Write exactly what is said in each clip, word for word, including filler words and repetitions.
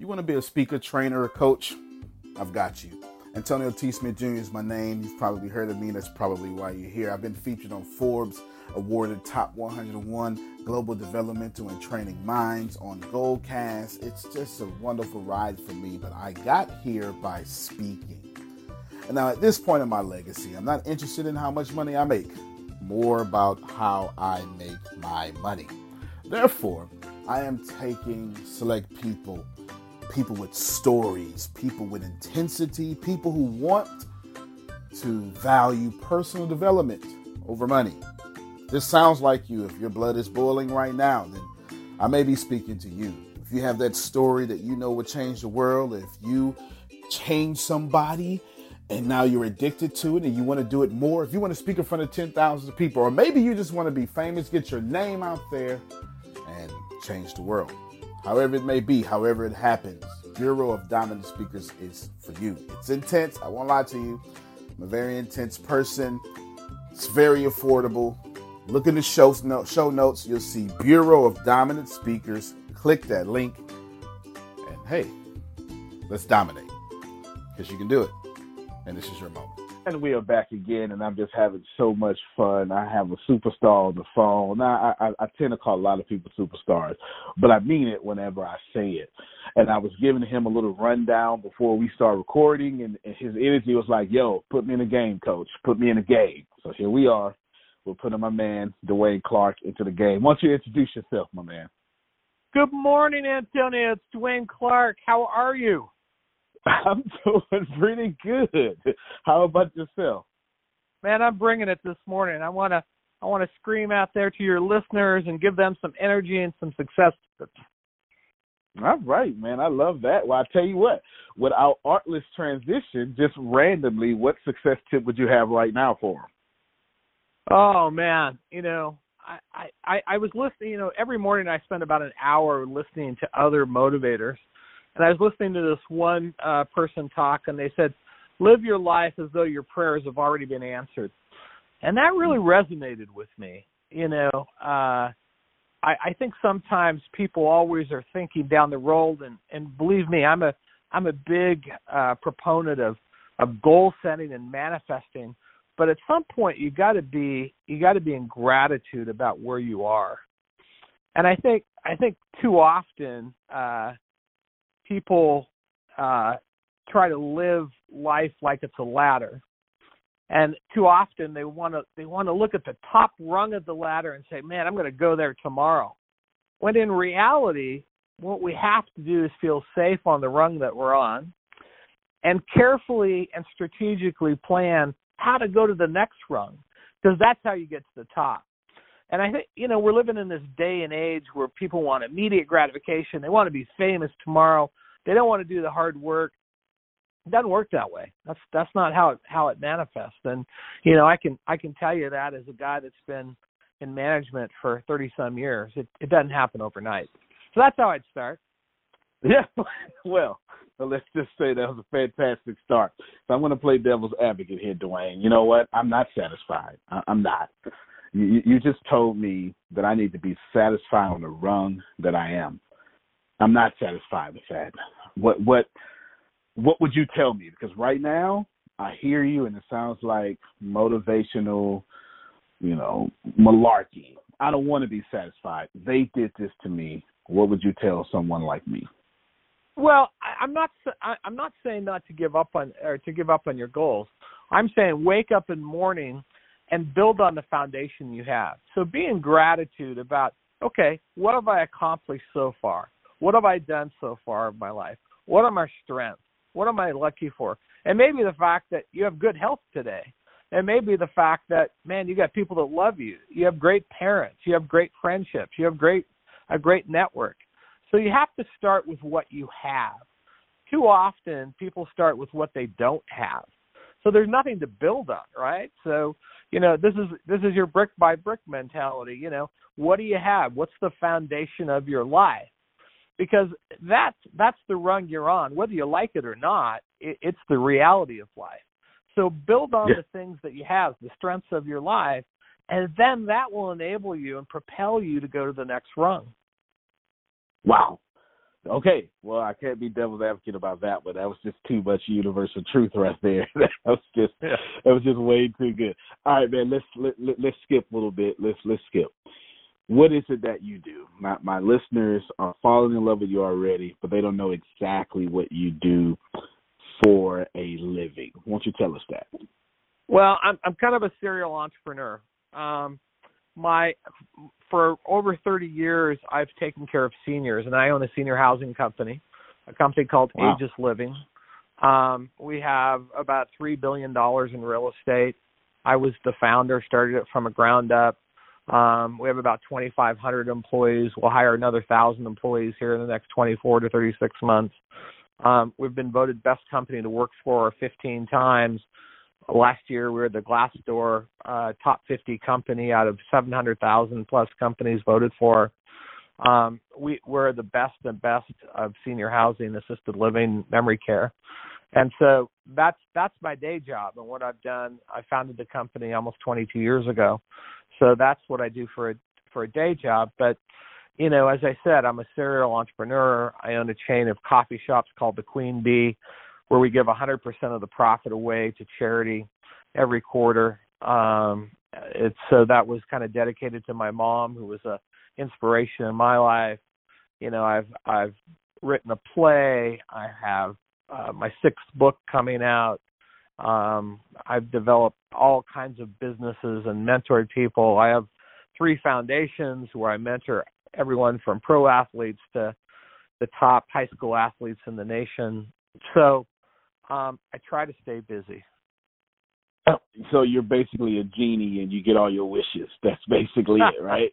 want to be a speaker, trainer, or coach, I've got you. Antonio T. Smith Junior is my name. You've probably heard of me. That's probably why you're here. I've been featured on Forbes, awarded Top one hundred one Global Developmental and Training Minds on Goldcast. It's just a wonderful ride for me, but I got here by speaking. And now at this point in my legacy, I'm not interested in how much money I make, more about how I make my money. Therefore, I am taking select people, people with stories, people with intensity, people who want to value personal development over money. This sounds like you. If your blood is boiling right now, then I may be speaking to you. If you have that story that you know would change the world, if you change somebody and now you're addicted to it and you want to do it more, if you want to speak in front of ten thousand people, or maybe you just want to be famous, get your name out there and change the world. However it may be, however it happens, Bureau of Dominant Speakers is for you. It's intense. I won't lie to you. I'm a very intense person. It's very affordable. Look in the show, show notes. You'll see Bureau of Dominant Speakers. Click that link. And hey, let's dominate. Because you can do it. And this is your moment. And we are back again, and I'm just having so much fun. I have a superstar on the phone. Now, I, I, I tend to call a lot of people superstars, but I mean it whenever I say it. And I was giving him a little rundown before we start recording, and, and his energy was like, yo, put me in a game, coach. Put me in a game. So here we are. We're putting my man, Dwayne Clark, into the game. Why don't you introduce yourself, my man? Good morning, Antonio. It's Dwayne Clark. How are you? I'm doing pretty good. How about yourself? Man, I'm bringing it this morning. I want to I want to scream out there to your listeners and give them some energy and some success. All right, man. I love that. Well, I tell you what, with our artless transition, just randomly, what success tip would you have right now for them? Oh, man. You know, I, I, I was listening, you know, every morning I spend about an hour listening to other motivators. And I was listening to this one uh, person talk, and they said, live your life as though your prayers have already been answered. And that really resonated with me. You know, uh, I, I think sometimes people always are thinking down the road, and, and believe me, I'm a I'm a big uh, proponent of, of goal setting and manifesting. But at some point, you got to be you got to be in gratitude about where you are. And I think I think too often. Uh, People uh, try to live life like it's a ladder, and too often they want to they want to look at the top rung of the ladder and say, "Man, I'm going to go there tomorrow." When in reality, what we have to do is feel safe on the rung that we're on, and carefully and strategically plan how to go to the next rung, because that's how you get to the top. And I think, you know, we're living in this day and age where people want immediate gratification. They want to be famous tomorrow. They don't want to do the hard work. It doesn't work that way. That's that's not how it how it manifests. And, you know, I can I can tell you that as a guy that's been in management for thirty some years. It it doesn't happen overnight. So that's how I'd start. Yeah, well, let's just say that was a fantastic start. So I'm going to play devil's advocate here, Dwayne. You know what? I'm not satisfied. I, I'm not. You, you just told me that I need to be satisfied on the rung that I am. I'm not satisfied with that. What what what would you tell me? Because right now I hear you and it sounds like motivational, you know, malarkey. I don't want to be satisfied. They did this to me. What would you tell someone like me? Well, I, I'm not. I, I'm not saying not to give up on or to give up on your goals. I'm saying wake up in the morning and build on the foundation you have. So be in gratitude about, okay, what have I accomplished so far? What have I done so far in my life? What are my strengths? What am I lucky for? And maybe the fact that you have good health today. And maybe the fact that, man, you got people that love you. You have great parents. You have great friendships. You have great a great network. So you have to start with what you have. Too often, people start with what they don't have. So there's nothing to build on, right? So, you know, this is this is your brick by brick mentality. You know, what do you have? What's the foundation of your life? Because that's that's the rung you're on, whether you like it or not. It, it's the reality of life. So build on yeah. the things that you have, the strengths of your life, and then that will enable you and propel you to go to the next rung. Wow. Okay, well, I can't be devil's advocate about that, but that was just too much universal truth right there. that was just Yeah. that was just way too good. All right, man, let's let, let, let's skip a little bit. Let's let's skip. What is it that you do? My my listeners are falling in love with you already, but they don't know exactly what you do for a living. Won't you tell us that? Well, I'm I'm kind of a serial entrepreneur. Um, my for over thirty years, I've taken care of seniors, and I own a senior housing company, a company called Wow. Aegis Living. Um, we have about three billion dollars in real estate. I was the founder, started it from a ground up. Um, we have about twenty-five hundred employees. We'll hire another one thousand employees here in the next twenty-four to thirty-six months. Um, we've been voted best company to work for fifteen times. Last year, we were the Glassdoor uh, top fifty company out of seven hundred thousand plus companies voted for. Um, we, we're the best and best of senior housing, assisted living, memory care. And so that's that's my day job. And what I've done, I founded the company almost twenty-two years ago. So that's what I do for a, for a day job. But, you know, as I said, I'm a serial entrepreneur. I own a chain of coffee shops called the Queen Bee, where we give one hundred percent of the profit away to charity every quarter. Um, it's so that was kind of dedicated to my mom, who was a inspiration in my life. You know, I've I've written a play. I have uh, my sixth book coming out. Um, I've developed all kinds of businesses and mentored people. I have three foundations where I mentor everyone from pro athletes to the top high school athletes in the nation. So um, I try to stay busy. So you're basically a genie and you get all your wishes. That's basically it, right?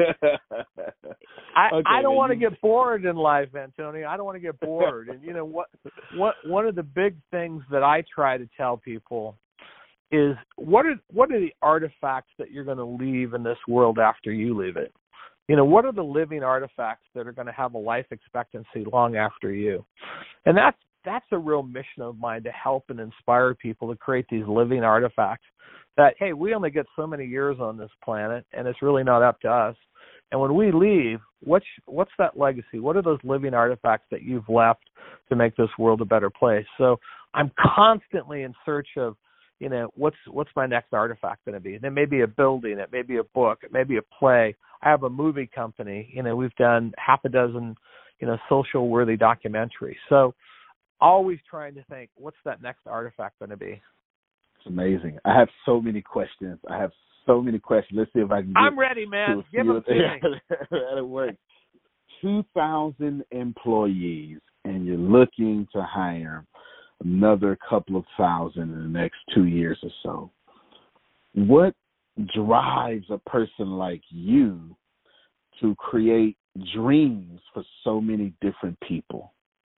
I, okay, I don't man, want to you... get bored in life, Antonio. I don't want to get bored. And you know what? What one of the big things that I try to tell people is what are what are the artifacts that you're going to leave in this world after you leave it? You know, what are the living artifacts that are going to have a life expectancy long after you? And that's that's a real mission of mine, to help and inspire people to create these living artifacts that, hey, we only get so many years on this planet, and it's really not up to us. And when we leave, what's, what's that legacy? What are those living artifacts that you've left to make this world a better place? So I'm constantly in search of, you know, what's what's my next artifact going to be? And it may be a building, it may be a book, it may be a play. I have a movie company. You know, we've done half a dozen, you know, social worthy documentaries. So always trying to think, what's that next artifact going to be? It's amazing. I have so many questions. I have so many questions. Let's see if I can get I'm ready, man. Give them to me. That'll work. two thousand employees, and you're looking to hire another couple of thousand in the next two years or so. What drives a person like you to create dreams for so many different people?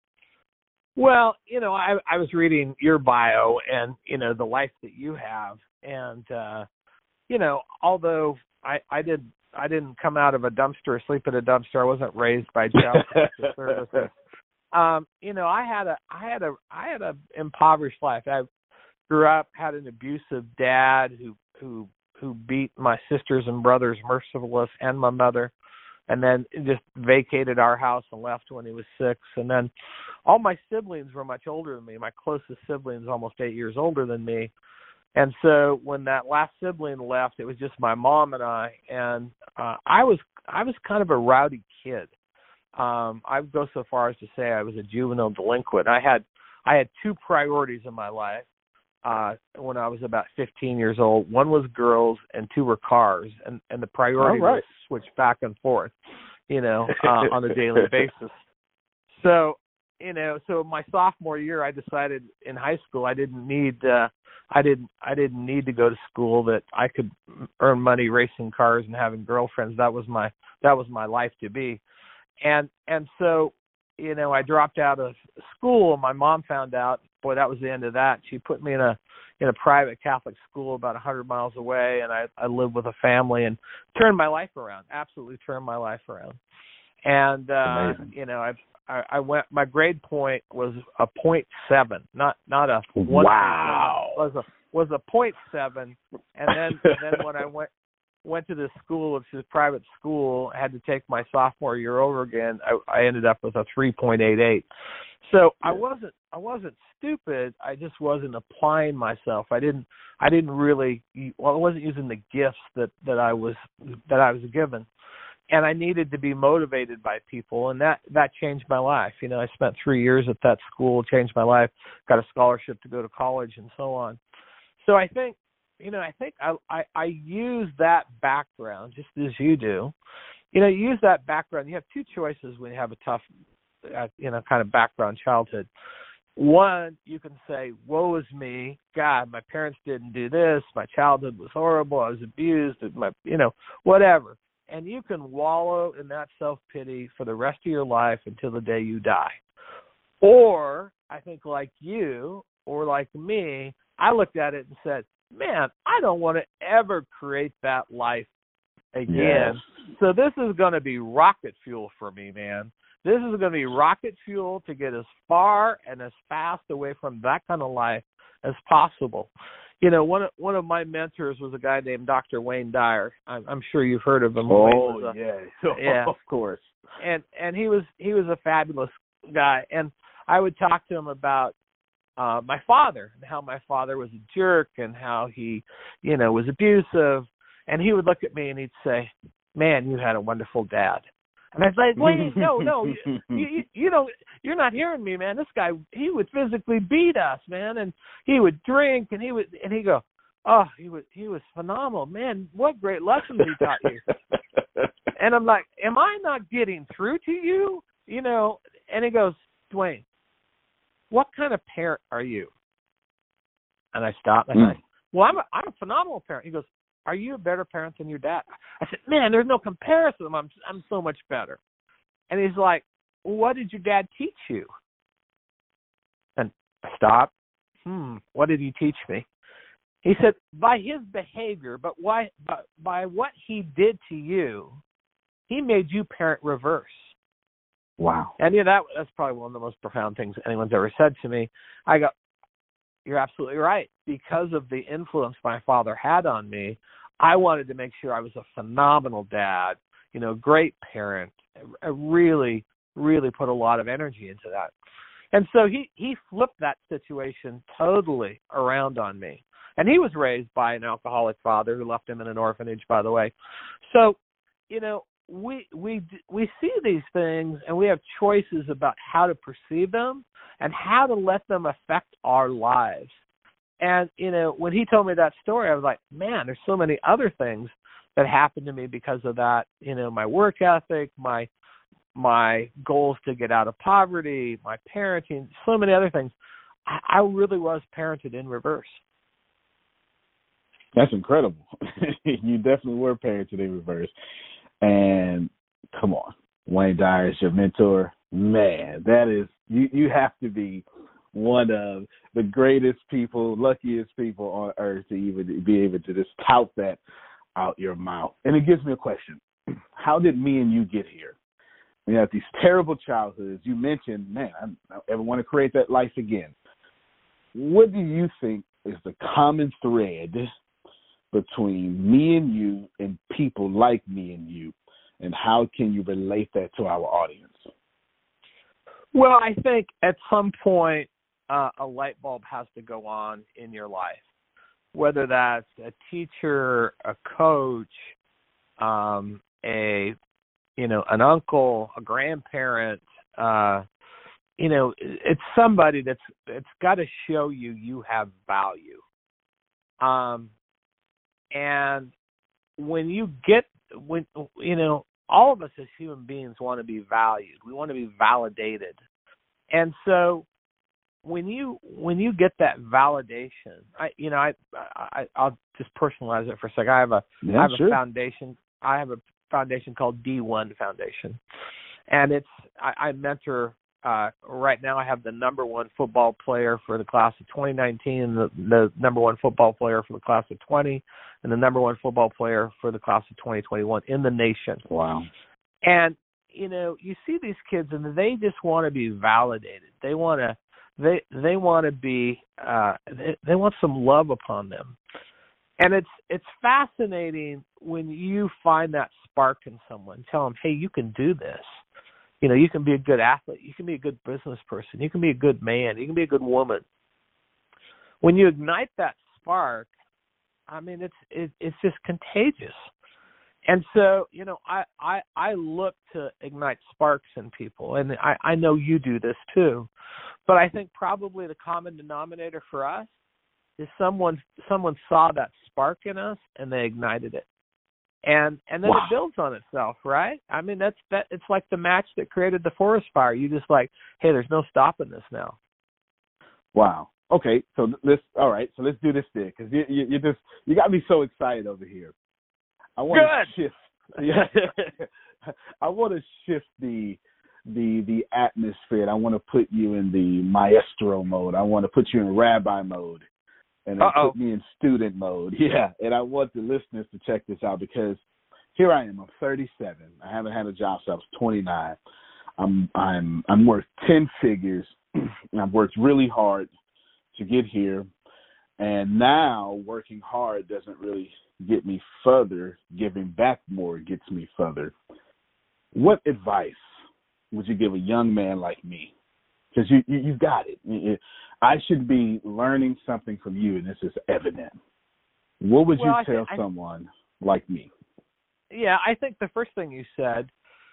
Well, you know, I, I was reading your bio and, you know, the life that you have. And, uh, you know, although I, I did, I didn't come out of a dumpster, sleep in a dumpster. I wasn't raised by child protective services. Um, you know, I had a, I had a, I had a impoverished life. I grew up, had an abusive dad who, who, who beat my sisters and brothers merciless, and my mother, and then just vacated our house and left when he was six. And then all my siblings were much older than me. My closest sibling is almost eight years older than me. And so when that last sibling left, it was just my mom and I. And uh, I was I was kind of a rowdy kid. Um, I would go so far as to say I was a juvenile delinquent. I had I had two priorities in my life uh, when I was about fifteen years old. One was girls, and two were cars. And, and the priority right. was switched back and forth, you know, uh, on a daily basis. So, you know, so my sophomore year, I decided in high school I didn't need uh, I didn't I didn't need to go to school, that I could earn money racing cars and having girlfriends. That was my that was my life to be. And and so, you know, I dropped out of school. My mom found out. Boy, that was the end of that. She put me in a in a private Catholic school about one hundred miles away, and I, I lived with a family and turned my life around. Absolutely turned my life around. And uh, you know, I, I I went. My grade point was a point seven, not not a one. Wow. Was a was a point seven, and then and then when I went went to this school, which is a private school. I had to take my sophomore year over again. I, I ended up with a three point eight eight. So I wasn't I wasn't stupid. I just wasn't applying myself. I didn't I didn't really well I wasn't using the gifts that, that I was that I was given. And I needed to be motivated by people, and that, that changed my life. You know, I spent three years at that school, changed my life, got a scholarship to go to college and so on. So I think, you know, I think I, I, I use that background just as you do. You know, you use that background. You have two choices when you have a tough, uh, you know, kind of background childhood. One, you can say, woe is me. God, my parents didn't do this. My childhood was horrible. I was abused. My, you know, whatever. And you can wallow in that self-pity for the rest of your life until the day you die. Or, I think like you or like me, I looked at it and said, man, I don't want to ever create that life again. Yes. So this is going to be rocket fuel for me, man. This is going to be rocket fuel to get as far and as fast away from that kind of life as possible. You know, one of, one of my mentors was a guy named Doctor Wayne Dyer. I'm, I'm sure you've heard of him. Oh, a, yeah. yeah. Of course. And and he was he was a fabulous guy. And I would talk to him about uh, my father and how my father was a jerk and how he, you know, was abusive. And he would look at me and he'd say, man, you had a wonderful dad. And I was like, wait, no, no, you, you, you don't, you're not hearing me, man. This guy, he would physically beat us, man, and he would drink, and he would, and he'd go, oh, he was, he was phenomenal, man. What great lessons he taught you. And I'm like, am I not getting through to you? You know? And he goes, Dwayne, what kind of parent are you? And I stopped. And I said, well, I'm a, I'm a phenomenal parent. He goes, are you a better parent than your dad? I said, man, there's no comparison. I'm I'm so much better. And he's like, well, what did your dad teach you? And I stopped. Hmm, what did he teach me? He said, by his behavior, but why, by, by what he did to you, he made you parent reverse. Wow. And yeah, that that's probably one of the most profound things anyone's ever said to me. I go, you're absolutely right. Because of the influence my father had on me, I wanted to make sure I was a phenomenal dad, you know, great parent. I really, really put a lot of energy into that. And so he, he flipped that situation totally around on me. And he was raised by an alcoholic father who left him in an orphanage, by the way. So, you know, we we we see these things and we have choices about how to perceive them and how to let them affect our lives. And, you know, when he told me that story, I was like, man, there's so many other things that happened to me because of that. You know, my work ethic, my my goals to get out of poverty, my parenting, so many other things. I, I really was parented in reverse. That's incredible. You definitely were parented in reverse. And come on, Wayne Dyer is your mentor. Man, that is, you, you have to be one of the greatest people, luckiest people on earth to even be able to just tout that out your mouth. And it gives me a question. How did me and you get here? We have these terrible childhoods. You mentioned, man, I don't ever want to create that life again. What do you think is the common thread between me and you and people like me and you, and how can you relate that to our audience? Well, I think at some point uh, a light bulb has to go on in your life, whether that's a teacher, a coach, um, a you know, an uncle, a grandparent. Uh, you know, it's somebody that's it's got to show you you have value. Um. And when you get, when you know, all of us as human beings want to be valued. We want to be validated. And so when you when you get that validation, I you know, I, I I'll just personalize it for a second. I have a yeah, I have sure. a foundation. I have a foundation called D one Foundation, and it's I, I mentor. Uh, right now, I have the number one football player for the class of twenty nineteen, the, the number one football player for the class of twenty, and the number one football player for the class of twenty twenty-one in the nation. Wow. And, you know, you see these kids and they just want to be validated. They want to, they, they want to be, uh, they, they want some love upon them. And it's it's fascinating when you find that spark in someone. Tell them, hey, you can do this. You know, you can be a good athlete. You can be a good business person. You can be a good man. You can be a good woman. When you ignite that spark, I mean, it's it, it's just contagious. And so, you know, I, I, I look to ignite sparks in people, and I, I know you do this too. But I think probably the common denominator for us is someone someone saw that spark in us and they ignited it. And and then wow. It builds on itself, right? I mean, that's that. It's like the match that created the forest fire. You just like, hey, there's no stopping this now. Wow. Okay, so let's all right. So let's do this thing because you, you you just you got me so excited over here. I want Good. to shift. Yeah, I want to shift the the the atmosphere. I want to put you in the maestro mode. I want to put you in rabbi mode. And then put me in student mode. Yeah, and I want the listeners to check this out because here I am. I'm thirty-seven. I haven't had a job since I was twenty-nine. I'm I'm I'm worth ten figures. And I've worked really hard to get here, and now working hard doesn't really get me further. Giving back more gets me further. What advice would you give a young man like me? Because you, you you've got it. You, I should be learning something from you, and this is evident. What would well, you tell I, someone like me? Yeah, I think the first thing you said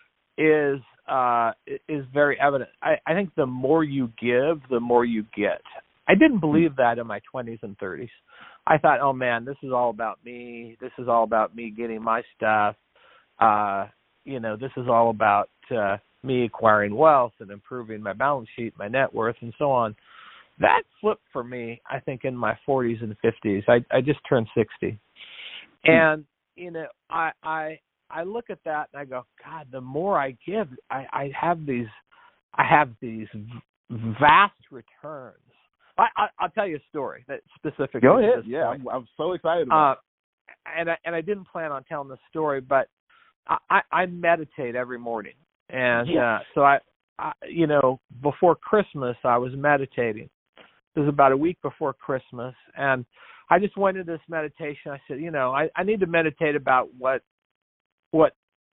is uh, is very evident. I, I think the more you give, the more you get. I didn't believe that in my twenties and thirties. I thought, oh, man, this is all about me. This is all about me getting my stuff. Uh, you know, this is all about uh, me acquiring wealth and improving my balance sheet, my net worth, and so on. That flipped for me, I think, in my forties and fifties. I, I just turned sixty. And, you know, I, I I look at that and I go, God, the more I give, I, I have these I have these vast returns. I, I, I'll tell you a story that specifically. Go ahead. Yeah, I'm, I'm so excited about uh, it. And I, and I didn't plan on telling this story, but I, I, I meditate every morning. And yes. uh, so, I, I, you know, before Christmas, I was meditating. It was about a week before Christmas, and I just went into this meditation. I said, you know, I, I need to meditate about what what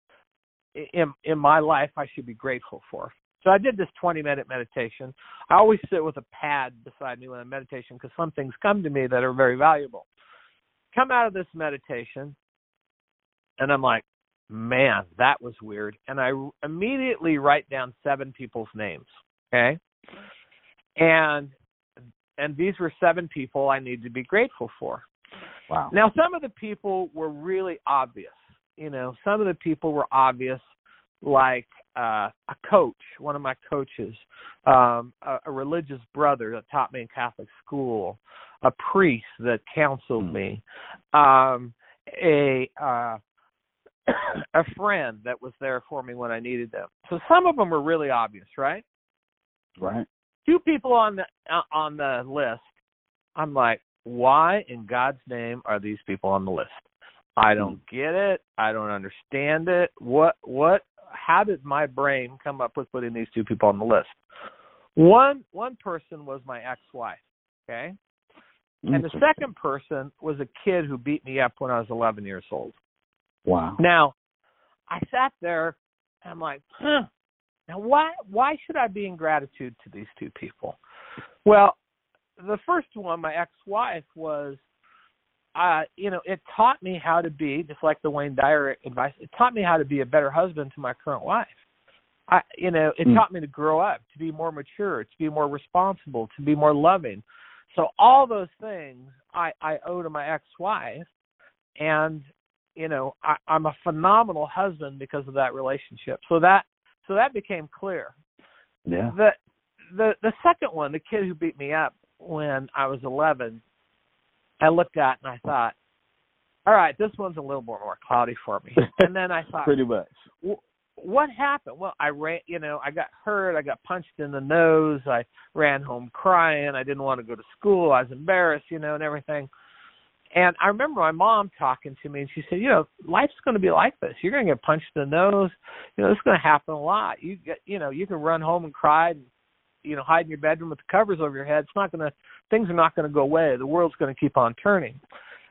in in my life I should be grateful for. So I did this twenty-minute meditation. I always sit with a pad beside me when I'm meditation because some things come to me that are very valuable. Come out of this meditation, and I'm like, man, that was weird. And I immediately write down seven people's names, okay? And and these were seven people I need to be grateful for. Wow. Now, some of the people were really obvious. You know, some of the people were obvious, like uh, a coach, one of my coaches, um, a, a religious brother that taught me in Catholic school, a priest that counseled mm. me, um, a uh, a friend that was there for me when I needed them. So some of them were really obvious, right? Right. Two people on the uh, on the list, I'm like, why in God's name are these people on the list? I don't mm. get it. I don't understand it. What what? How did my brain come up with putting these two people on the list? One one person was my ex-wife, okay? And the second person was a kid who beat me up when I was eleven years old. Wow. Now, I sat there, and I'm like, huh. Now, why why should I be in gratitude to these two people? Well, the first one, my ex-wife, was, uh, you know, it taught me how to be, just like the Wayne Dyer advice, it taught me how to be a better husband to my current wife. I, you know, it mm. taught me to grow up, to be more mature, to be more responsible, to be more loving. So all those things I, I owe to my ex-wife, and, you know, I, I'm a phenomenal husband because of that relationship. So that So that became clear. Yeah. The the the second one, the kid who beat me up when I was eleven, I looked at and I thought, all right, this one's a little more, more cloudy for me. And then I thought, pretty much. What happened? Well, I ran. You know, I got hurt. I got punched in the nose. I ran home crying. I didn't want to go to school. I was embarrassed, you know, and everything. And I remember my mom talking to me, and she said, you know, life's going to be like this. You're going to get punched in the nose. You know, this is going to happen a lot. You get, you know, you can run home and cry and, you know, hide in your bedroom with the covers over your head. It's not going to, things are not going to go away. The world's going to keep on turning.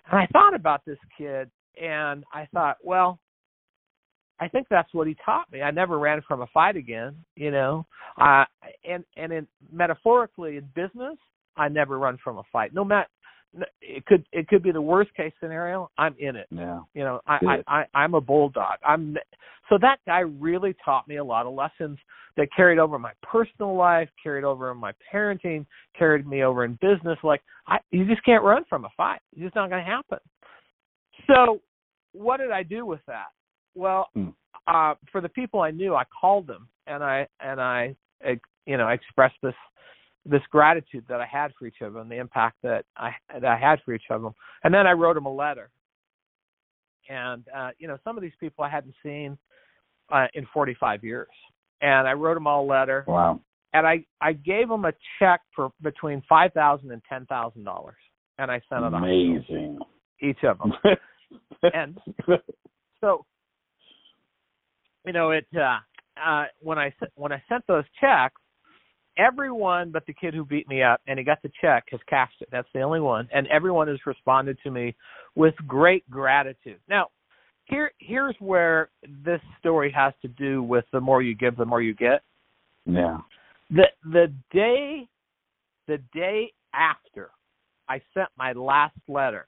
And I thought about this kid, and I thought, well, I think that's what he taught me. I never ran from a fight again, you know. Uh, and and in, metaphorically in business, I never run from a fight. No matter, it could it could be the worst case scenario. I'm in it. Yeah. You know, I, I, I I'm a bulldog. I'm so that guy really taught me a lot of lessons that carried over in my personal life, carried over in my parenting, carried me over in business. Like I, you just can't run from a fight. It's just not going to happen. So, what did I do with that? Well, hmm. uh, for the people I knew, I called them and I and I, you know, expressed this this gratitude that I had for each of them, the impact that I that I had for each of them, and then I wrote them a letter. And uh, you know, some of these people I hadn't seen uh, in forty-five years, and I wrote them all a letter. Wow! And I, I gave them a check for between five thousand and ten thousand dollars, and I sent it amazing on each of them. And so, you know, it uh, uh, when I when I sent those checks, everyone but the kid who beat me up and he got the check has cashed it. That's the only one, and everyone has responded to me with great gratitude. Now, here here's where this story has to do with the more you give, the more you get. Yeah. The the day the day after I sent my last letter,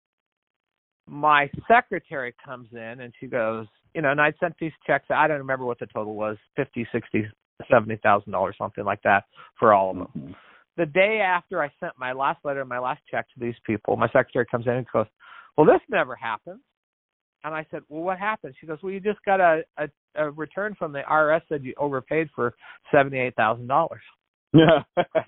my secretary comes in and she goes, you know, and I'd sent these checks. I don't remember what the total was, fifty, sixty, seventy thousand dollars, something like that, for all of them. Mm-hmm. The day after I sent my last letter and my last check to these people, my secretary comes in and goes, well, this never happened. And I said, well, what happened? She goes, well, you just got a, a, a return from the I R S that you overpaid for seventy-eight thousand dollars. Yeah.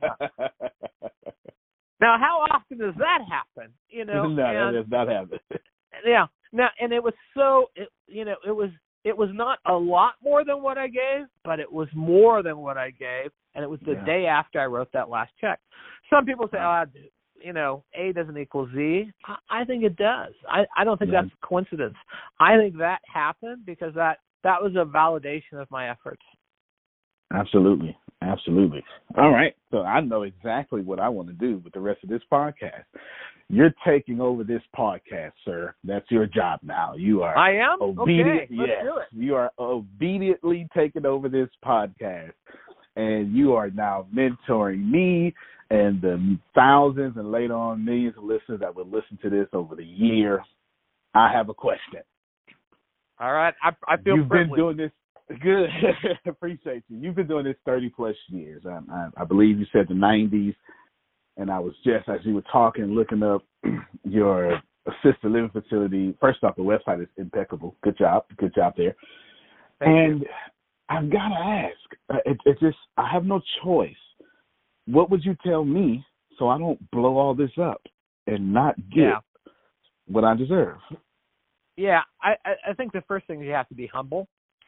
Now, how often does that happen? You know, no, and, that does not happen. Yeah. Now, and it was so, it, you know, it was it was not a lot more than what I gave, but it was more than what I gave, and it was the yeah. day after I wrote that last check. Some people say, oh, you know, A doesn't equal Z. I, I think it does. I, I don't think yeah. that's a coincidence. I think that happened because that, that was a validation of my efforts. Absolutely. Absolutely. All right. So I know exactly what I want to do with the rest of this podcast. You're taking over this podcast, sir. That's your job now. You are. I am? Obedient, okay. Let's yes, do it. You are obediently taking over this podcast. And you are now mentoring me and the thousands and later on millions of listeners that will listen to this over the year. I have a question. All right. I, I feel You've privileged. been doing this. Good. Appreciate you. You've been doing this thirty plus years. I, I, I believe you said the nineties. And I was just, as you were talking, looking up your assisted living facility. First off, the website is impeccable. Good job. Good job there. Thank and you. I've got to ask, it, it just, I have no choice. What would you tell me so I don't blow all this up and not get yeah. what I deserve? Yeah, I, I think the first thing is you have to be humble.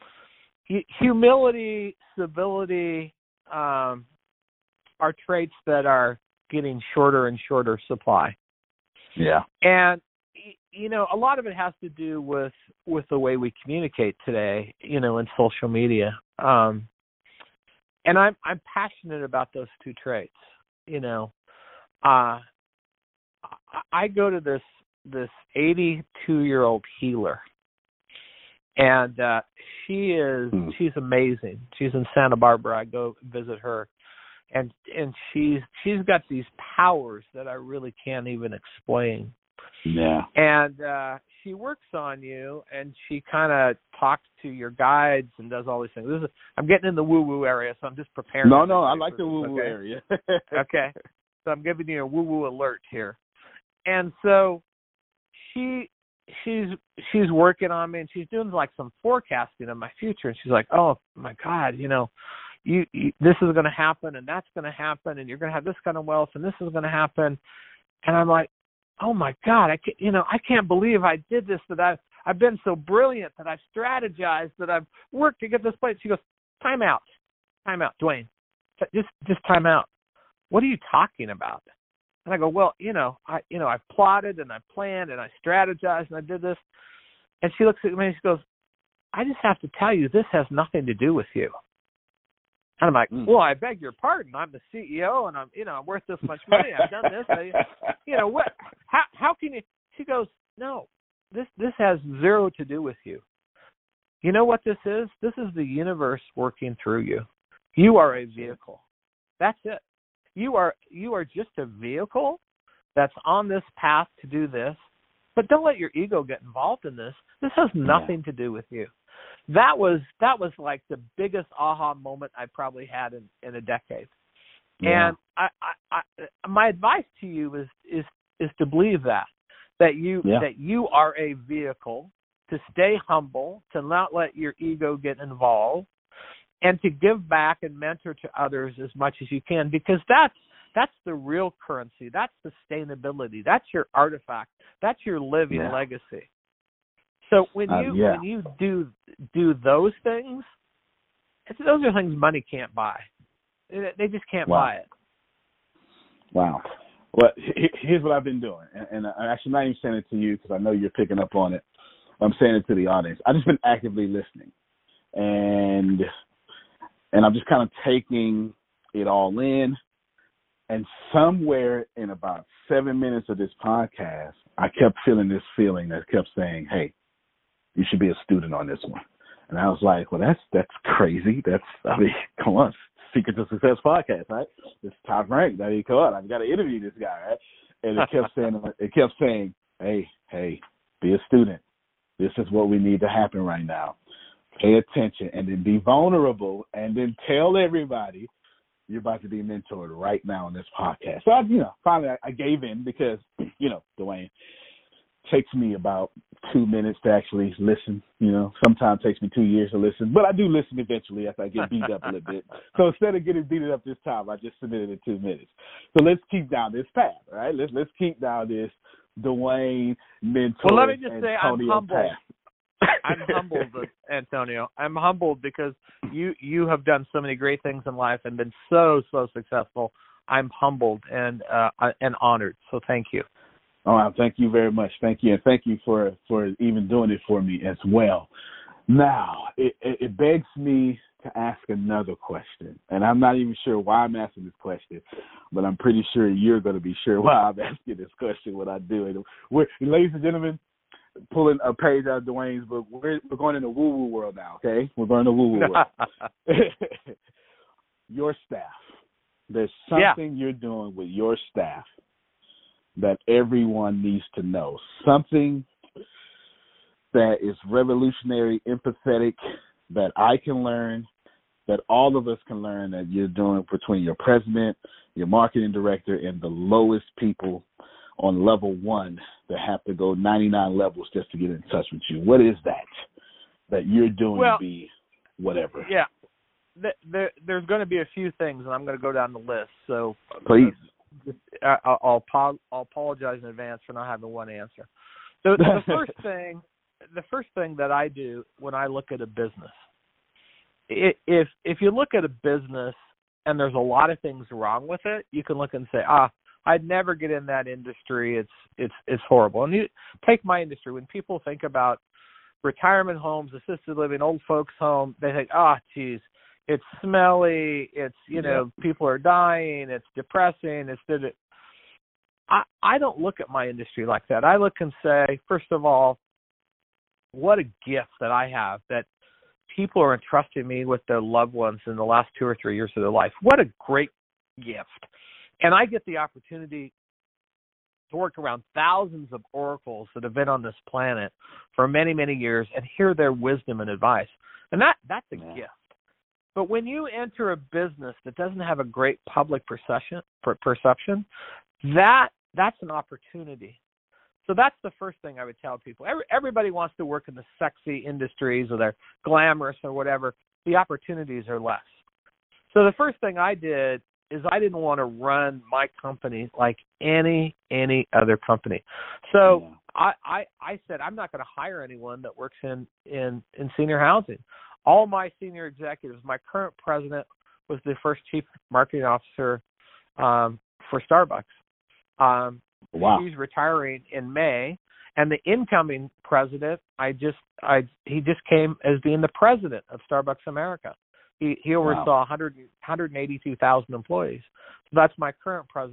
Humility, civility um, are traits that are getting shorter and shorter supply. Yeah. And, you know, a lot of it has to do with, with the way we communicate today, you know, in social media. Um, and I'm I'm passionate about those two traits, you know. Uh, I go to this this eighty-two-year-old healer. And uh, she is hmm. she's amazing. She's in Santa Barbara. I go visit her, and and she's she's got these powers that I really can't even explain. Yeah. And uh, she works on you, and she kind of talks to your guides and does all these things. This is, I'm getting in the woo woo area, so I'm just preparing. No, no, I like the woo woo okay? area. Okay, so I'm giving you a woo woo alert here, and so she. she's she's working on me, and she's doing like some forecasting of my future, and she's like, oh my God, you know, you, you this is going to happen, and that's going to happen, and you're going to have this kind of wealth, and this is going to happen. And I'm like, oh my God, I can't, you know, I can't believe I did this, that I've, I've been so brilliant, that I've strategized, that I've worked to get this place. She goes, time out, time out, Dwayne, just just time out. What are you talking about? And I go, well, you know, I, you know, I've plotted and I planned and I strategized and I did this. And she looks at me and she goes, I just have to tell you, this has nothing to do with you. And I'm like, mm. well, I beg your pardon. I'm the C E O and I'm, you know, I'm worth this much money. I've done this. I, you know, what, how, how can you, she she goes, no, this this has zero to do with you. You know what this is? This is the universe working through you. You are a vehicle. That's it. You are you are just a vehicle that's on this path to do this. But don't let your ego get involved in this. This has nothing yeah. to do with you. That was that was like the biggest aha moment I probably had in, in a decade. Yeah. And I, I, I, my advice to you is is is to believe that that you yeah. that you are a vehicle, to stay humble, to not let your ego get involved, and to give back and mentor to others as much as you can, because that's that's the real currency. That's sustainability. That's your artifact. That's your living yeah. legacy. So when you uh, yeah. when you do do those things, it's, those are things money can't buy. They just can't wow. buy it. Wow. Well, here's what I've been doing, and, and I'm actually not even saying it to you because I know you're picking up on it. I'm saying it to the audience. I've just been actively listening, and and I'm just kind of taking it all in. And somewhere in about seven minutes of this podcast, I kept feeling this feeling that kept saying, "Hey, you should be a student on this one." And I was like, "Well, that's that's crazy. That's I mean, come on." Secret to Success podcast, right? It's top ranked. I mean, come on, I've got to interview this guy, right? And it kept saying, it kept saying, hey, hey, be a student. This is what we need to happen right now. Pay attention, and then be vulnerable, and then tell everybody you're about to be mentored right now on this podcast. So, I, you know, finally I, I gave in because, you know, Dwayne, takes me about two minutes to actually listen. You know, sometimes it takes me two years to listen, but I do listen eventually after I get beat up a little bit. So instead of getting beat up this time, I just submitted in two minutes. So let's keep down this path, all right? Let's let's keep down this Dwayne mentor. Well, let me just say Antonio I'm humbled. I'm humbled, Antonio. I'm humbled because you you have done so many great things in life and been so so successful. I'm humbled and uh, and honored. So thank you. Oh, thank you very much. Thank you. And thank you for, for even doing it for me as well. Now, it, it begs me to ask another question. And I'm not even sure why I'm asking this question, but I'm pretty sure you're going to be sure why I'm asking this question when I do it. We're, ladies and gentlemen, pulling a page out of Dwayne's book, we're, we're going in the woo-woo world now, okay? We're going to woo-woo world. Your staff. There's something yeah. you're doing with your staff that everyone needs to know. Something that is revolutionary, empathetic, that I can learn, that all of us can learn, that you're doing between your president, your marketing director, and the lowest people on level one that have to go ninety-nine levels just to get in touch with you. What is that that you're doing well, to be whatever? Yeah. There, there's going to be a few things, and I'm going to go down the list. So please. I'll, I'll, I'll apologize in advance for not having one answer. So the first thing, the first thing that I do when I look at a business, if if you look at a business and there's a lot of things wrong with it, you can look and say, ah, I'd never get in that industry. It's it's it's horrible. And you take my industry. When people think about retirement homes, assisted living, old folks home, they think, ah, geez. It's smelly. It's, you know, yeah. people are dying. It's depressing. It's did it. I I don't look at my industry like that. I look and say, first of all, what a gift that I have that people are entrusting me with their loved ones in the last two or three years of their life. What a great gift. And I get the opportunity to work around thousands of oracles that have been on this planet for many, many years and hear their wisdom and advice. And that that's a yeah. gift. But when you enter a business that doesn't have a great public perception, perception, that that's an opportunity. So that's the first thing I would tell people. Every, everybody wants to work in the sexy industries or they're glamorous or whatever. The opportunities are less. So the first thing I did is I didn't want to run my company like any any other company. So yeah. I, I I said I'm not going to hire anyone that works in, in, in senior housing. All my senior executives, my current president was the first chief marketing officer um, for Starbucks. Um, wow. She's retiring in May, and the incoming president, I just, I he just came as being the president of Starbucks America. He he oversaw wow. one hundred, one hundred eighty-two thousand employees. So that's my current president.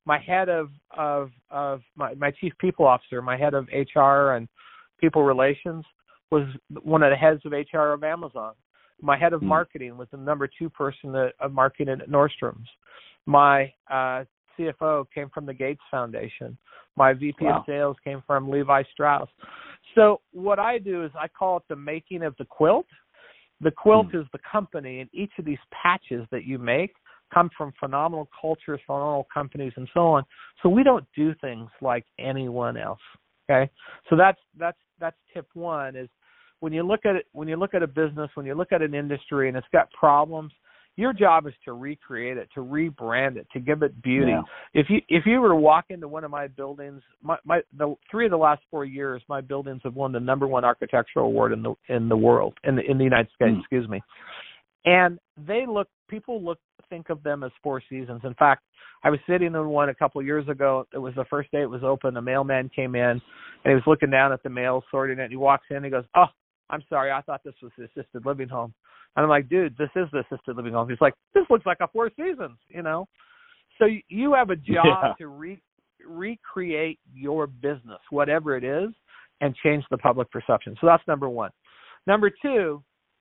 my head of of of my, my chief people officer, my head of H R and people relations was one of the heads of H R of Amazon. My head of mm. marketing was the number two person of marketing at Nordstrom's. My uh, C F O came from the Gates Foundation. My V P wow. of sales came from Levi Strauss. So what I do is I call it the making of the quilt. The quilt mm. is the company, and each of these patches that you make come from phenomenal cultures, phenomenal companies, and so on. So we don't do things like anyone else. Okay, so that's that's that's tip one. Is when you look at it, when you look at a business, when you look at an industry, and it's got problems, your job is to recreate it, to rebrand it, to give it beauty. Yeah. If you if you were to walk into one of my buildings, my, my the three of the last four years, my buildings have won the number one architectural award in the in the world in the in the United States. Mm. Excuse me. And they look, people look, think of them as Four Seasons. In fact, I was sitting in one a couple of years ago. It was the first day it was open. A mailman came in, and he was looking down at the mail, sorting it. And he walks in, and he goes, "Oh, I'm sorry, I thought this was the assisted living home." And I'm like, "Dude, this is the assisted living home." He's like, "This looks like a Four Seasons, you know." So you have a job yeah. to re- recreate your business, whatever it is, and change the public perception. So that's number one. Number two,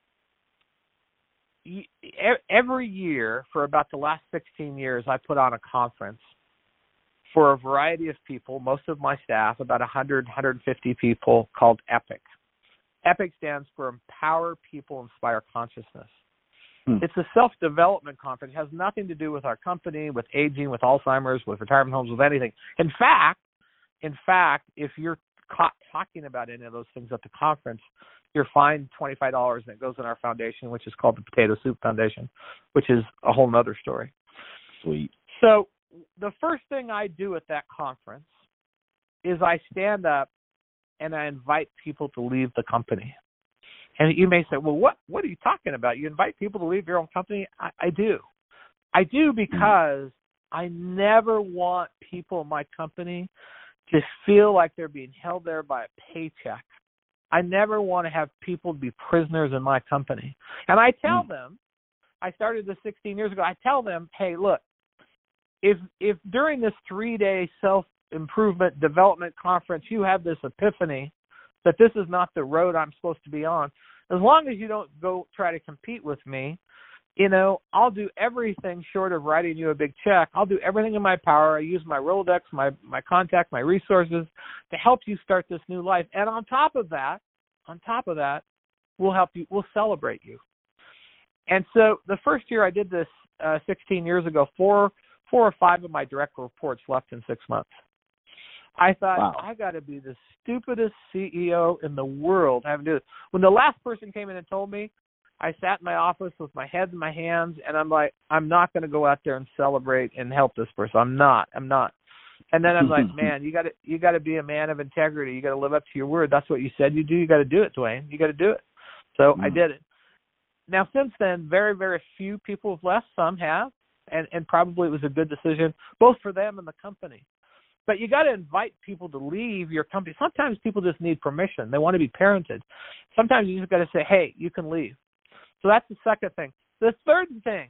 every year for about the last sixteen years, I put on a conference for a variety of people, most of my staff, about one hundred, one hundred fifty people, called EPIC. EPIC stands for Empower People, Inspire Consciousness. Hmm. It's a self-development conference. It has nothing to do with our company, with aging, with Alzheimer's, with retirement homes, with anything. In fact, in fact, if you're caught talking about any of those things at the conference, you're fined twenty-five dollars, and it goes in our foundation, which is called the Potato Soup Foundation, which is a whole nother story. Sweet. So the first thing I do at that conference is I stand up and I invite people to leave the company. And you may say, well, what, what are you talking about? You invite people to leave your own company? I, I do. I do because mm-hmm. I never want people in my company to feel like they're being held there by a paycheck. I never want to have people be prisoners in my company. And I tell mm. them, I started this sixteen years ago, I tell them, hey, look, if if during this three-day self-improvement development conference you have this epiphany that this is not the road I'm supposed to be on, as long as you don't go try to compete with me, you know, I'll do everything short of writing you a big check. I'll do everything in my power. I use my Rolodex, my, my contact, my resources to help you start this new life. And on top of that, on top of that, we'll help you, we'll celebrate you. And so the first year I did this uh, sixteen years ago, four, four or five of my direct reports left in six months. I thought, wow. I got to be the stupidest C E O in the world having to do this. When the last person came in and told me, I sat in my office with my head in my hands, and I'm like, I'm not going to go out there and celebrate and help this person. I'm not. I'm not. And then I'm like, man, you got to you got to be a man of integrity. You got to live up to your word. That's what you said you do. You got to do it, Dwayne. You got to do it. So mm-hmm. I did it. Now, since then, very, very few people have left. Some have, and, and probably it was a good decision, both for them and the company. But you got to invite people to leave your company. Sometimes people just need permission. They want to be parented. Sometimes you just got to say, hey, you can leave. So that's the second thing. The third thing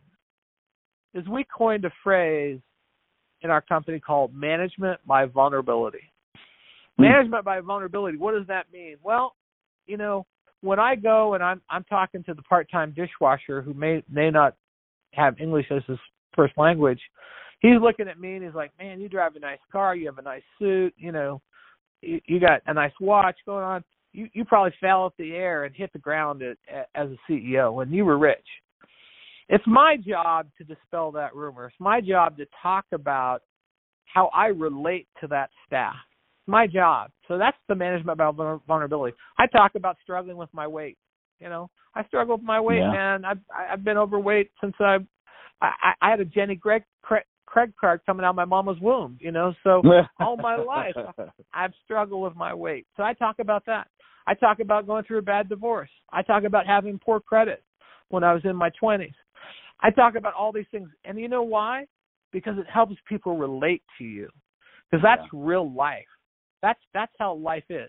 is we coined a phrase in our company called management by vulnerability. Mm. Management by vulnerability, what does that mean? Well, you know, when I go and I'm I'm talking to the part-time dishwasher who may may not have English as his first language, he's looking at me and he's like, man, you drive a nice car, you have a nice suit, you know, you, you got a nice watch going on. You, you probably fell off the air and hit the ground at, at, as a C E O when you were rich. It's my job to dispel that rumor. It's my job to talk about how I relate to that staff. It's my job. So that's the management by vulnerability. I talk about struggling with my weight. You know, I struggle with my weight, yeah. man. I've I've been overweight since I I, I had a Jenny Craig Craig card coming out of my mama's womb. You know, so all my life I've struggled with my weight. So I talk about that. I talk about going through a bad divorce. I talk about having poor credit when I was in my twenties. I talk about all these things. And you know why? Because it helps people relate to you. Because that's yeah. real life. That's that's how life is.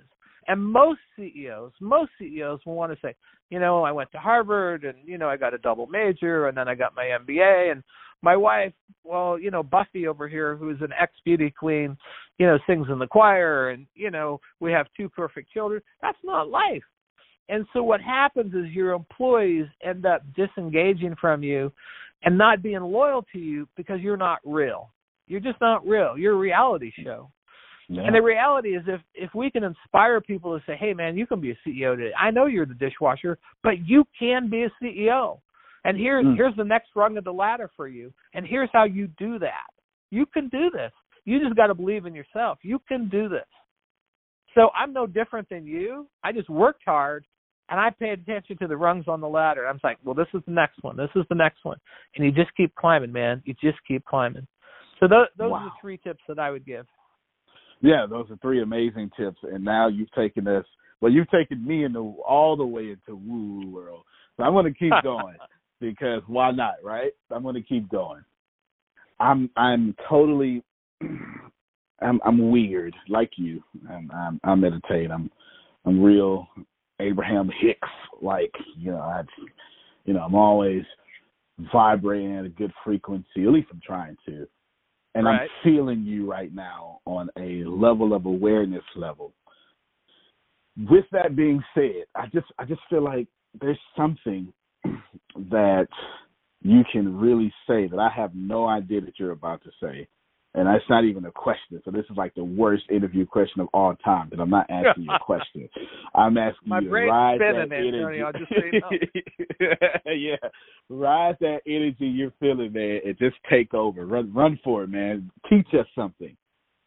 And most C E Os, most C E Os will want to say, you know, I went to Harvard and, you know, I got a double major and then I got my M B A and my wife, well, you know, Buffy over here, who's an ex-beauty queen, you know, sings in the choir and, you know, we have two perfect children. That's not life. And so what happens is your employees end up disengaging from you and not being loyal to you because you're not real. You're just not real. You're a reality show. Yeah. And the reality is if, if we can inspire people to say, hey, man, you can be a C E O today. I know you're the dishwasher, but you can be a C E O. And here's, mm. here's the next rung of the ladder for you. And here's how you do that. You can do this. You just got to believe in yourself. You can do this. So I'm no different than you. I just worked hard, and I paid attention to the rungs on the ladder. I'm like, well, this is the next one. This is the next one. And you just keep climbing, man. You just keep climbing. So those, those wow. are the three tips that I would give. Yeah, those are three amazing tips. And now you've taken us, well, you've taken me into all the way into woo-woo world. So I'm going to keep going because why not, right? I'm going to keep going. I'm I'm totally, I'm I'm weird like you. I'm, I'm I meditate. I'm I'm real Abraham Hicks like. You know, I, you know, I'm always vibrating at a good frequency. At least I'm trying to. And right. I'm feeling you right now on a level of awareness level. With that being said, I just I just feel like there's something that you can really say that I have no idea that you're about to say. And that's not even a question. So this is like the worst interview question of all time, that I'm not asking you a question. I'm asking My you to ride that energy. Tony, I'll just say no. Yeah. Ride that energy you're feeling, man, and just take over. Run run for it, man. Teach us something.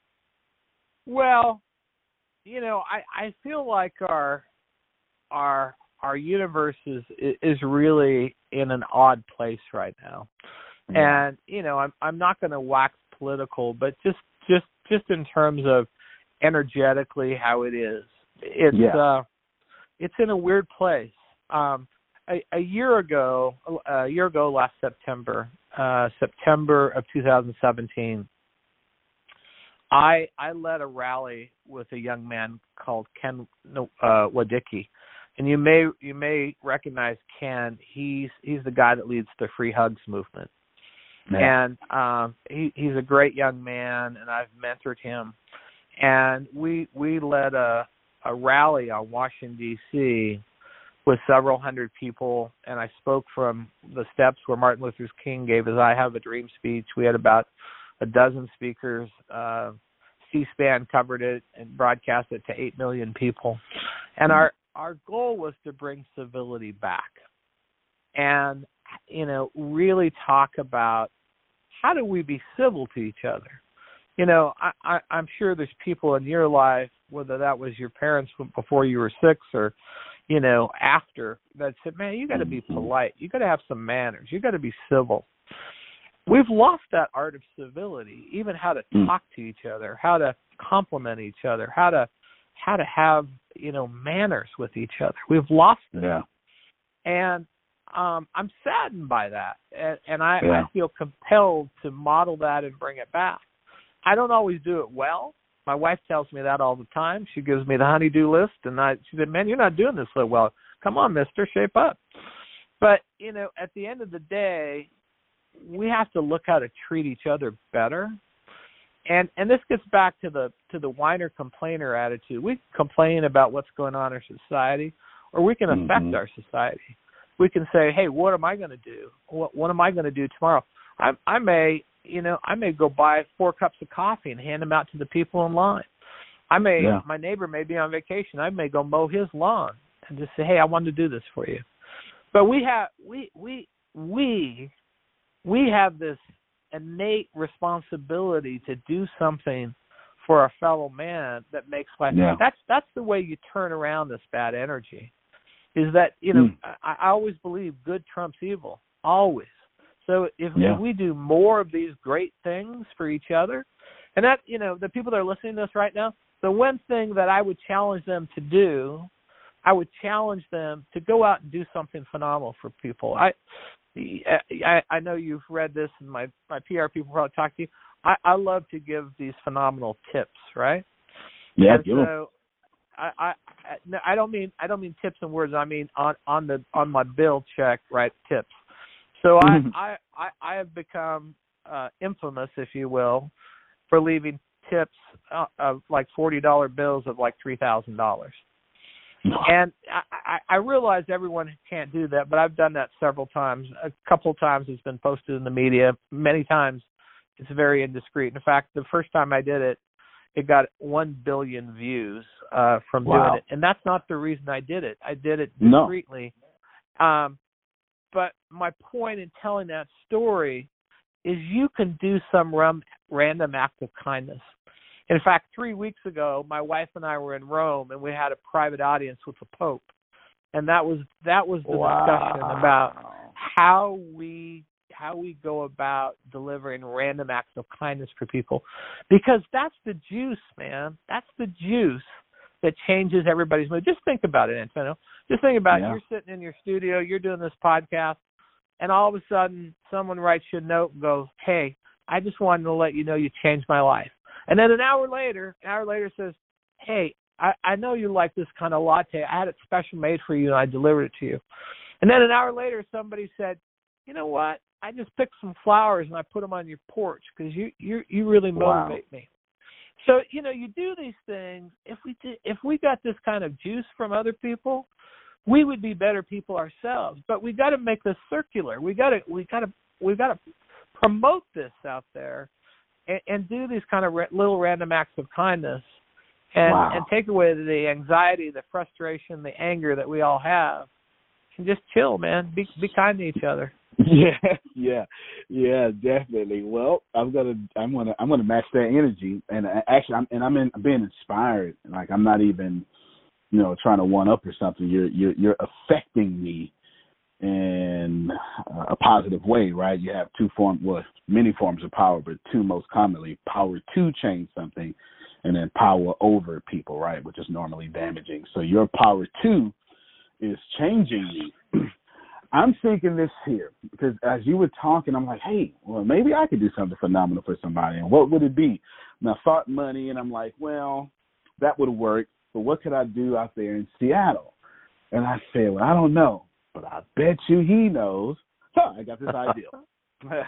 Well, you know, I, I feel like our our our universe is is really in an odd place right now. Yeah. And, you know, I'm I'm not gonna wax political, but just just just in terms of energetically how it is, it's yeah. uh it's in a weird place. Um a, a year ago a year ago last September uh September of two thousand seventeen, I I led a rally with a young man called Ken uh Wadicki, and you may you may recognize Ken. He's he's the guy that leads the Free Hugs movement. Yeah. And um, he, he's a great young man, and I've mentored him. And we we led a, a rally on Washington, D C with several hundred people, and I spoke from the steps where Martin Luther King gave his I Have a Dream speech. We had about a dozen speakers. Uh, C-SPAN covered it and broadcast it to eight million people. And our, our goal was to bring civility back and, you know, really talk about how do we be civil to each other? You know, I, I, I'm sure there's people in your life, whether that was your parents before you were six or, you know, after, that said, man, you got to be polite. You got to have some manners. You got to be civil. We've lost that art of civility, even how to talk to each other, how to compliment each other, how to how to have, you know, manners with each other. We've lost it. Yeah. And Um, I'm saddened by that, and, and I, yeah. I feel compelled to model that and bring it back. I don't always do it well. My wife tells me that all the time. She gives me the honey-do list, and I, she said, man, you're not doing this so well. Come on, mister, shape up. But, you know, at the end of the day, we have to look how to treat each other better. And and this gets back to the to the whiner complainer attitude. We complain about what's going on in our society, or we can affect mm-hmm. our society. We can say, hey, what am I going to do? What, what am I going to do tomorrow? I, I may, you know, I may go buy four cups of coffee and hand them out to the people in line. I may, yeah. my neighbor may be on vacation. I may go mow his lawn and just say, hey, I wanted to do this for you. But we have, we, we, we, we have this innate responsibility to do something for a fellow man that makes life. Yeah. That's that's the way you turn around this bad energy. Is that, you know, mm. I, I always believe good trumps evil, always. So if, yeah. if we do more of these great things for each other, and that, you know, the people that are listening to this right now, the one thing that I would challenge them to do, I would challenge them to go out and do something phenomenal for people. I I, I know you've read this, and my, my P R people probably talk to you. I, I love to give these phenomenal tips, right? Yeah, and so I, I, I, I don't mean I don't mean tips and words. I mean on, on the on my bill check, right? Tips. So I, I, I, I have become uh, infamous, if you will, for leaving tips uh, of like forty dollar bills of like three thousand dollars. And I, I, I realize everyone can't do that, but I've done that several times. A couple of times it's been posted in the media. Many times it's very indiscreet. In fact, the first time I did it, it got one billion views uh, from wow. doing it. And that's not the reason I did it. I did it discreetly. No. Um, but my point in telling that story is you can do some rum, random act of kindness. In fact, three weeks ago, my wife and I were in Rome, and we had a private audience with the Pope, and that was that was the wow. discussion about how we how we go about delivering random acts of kindness for people, because that's the juice, man. That's the juice that changes everybody's mood. Just think about it, Antonio. Just think about yeah. it. You're sitting in your studio, you're doing this podcast, and all of a sudden, someone writes you a note and goes, "Hey, I just wanted to let you know you changed my life." And then an hour later, an hour later says, "Hey, I, I know you like this kind of latte. I had it special made for you, and I delivered it to you." And then an hour later, somebody said, "You know what? I just picked some flowers, and I put them on your porch because you you you really motivate wow. me." So, you know, you do these things. If we did, if we got this kind of juice from other people, we would be better people ourselves. But we got to make this circular. We got to we got to we got to promote this out there. And, and do these kind of ra- little random acts of kindness, and, wow. and take away the anxiety, the frustration, the anger that we all have, and just chill, man. Be be kind to each other. Yeah, yeah, yeah, definitely. Well, I'm gonna, I'm gonna, I'm gonna match that energy, and actually, I'm, and I'm, in, I'm being inspired. Like I'm not even, you know, trying to one up or something. You're, you're, you're affecting me in a positive way, right? You have two forms, well, many forms of power, but two most commonly: power to change something, and then power over people, right? Which is normally damaging. So your power to is changing me. I'm thinking this here because as you were talking, I'm like, hey, well, maybe I could do something phenomenal for somebody. And what would it be? And I thought money, and I'm like, well, that would work. But what could I do out there in Seattle? And I said, well, I don't know. But I bet you he knows. Huh, I got this idea.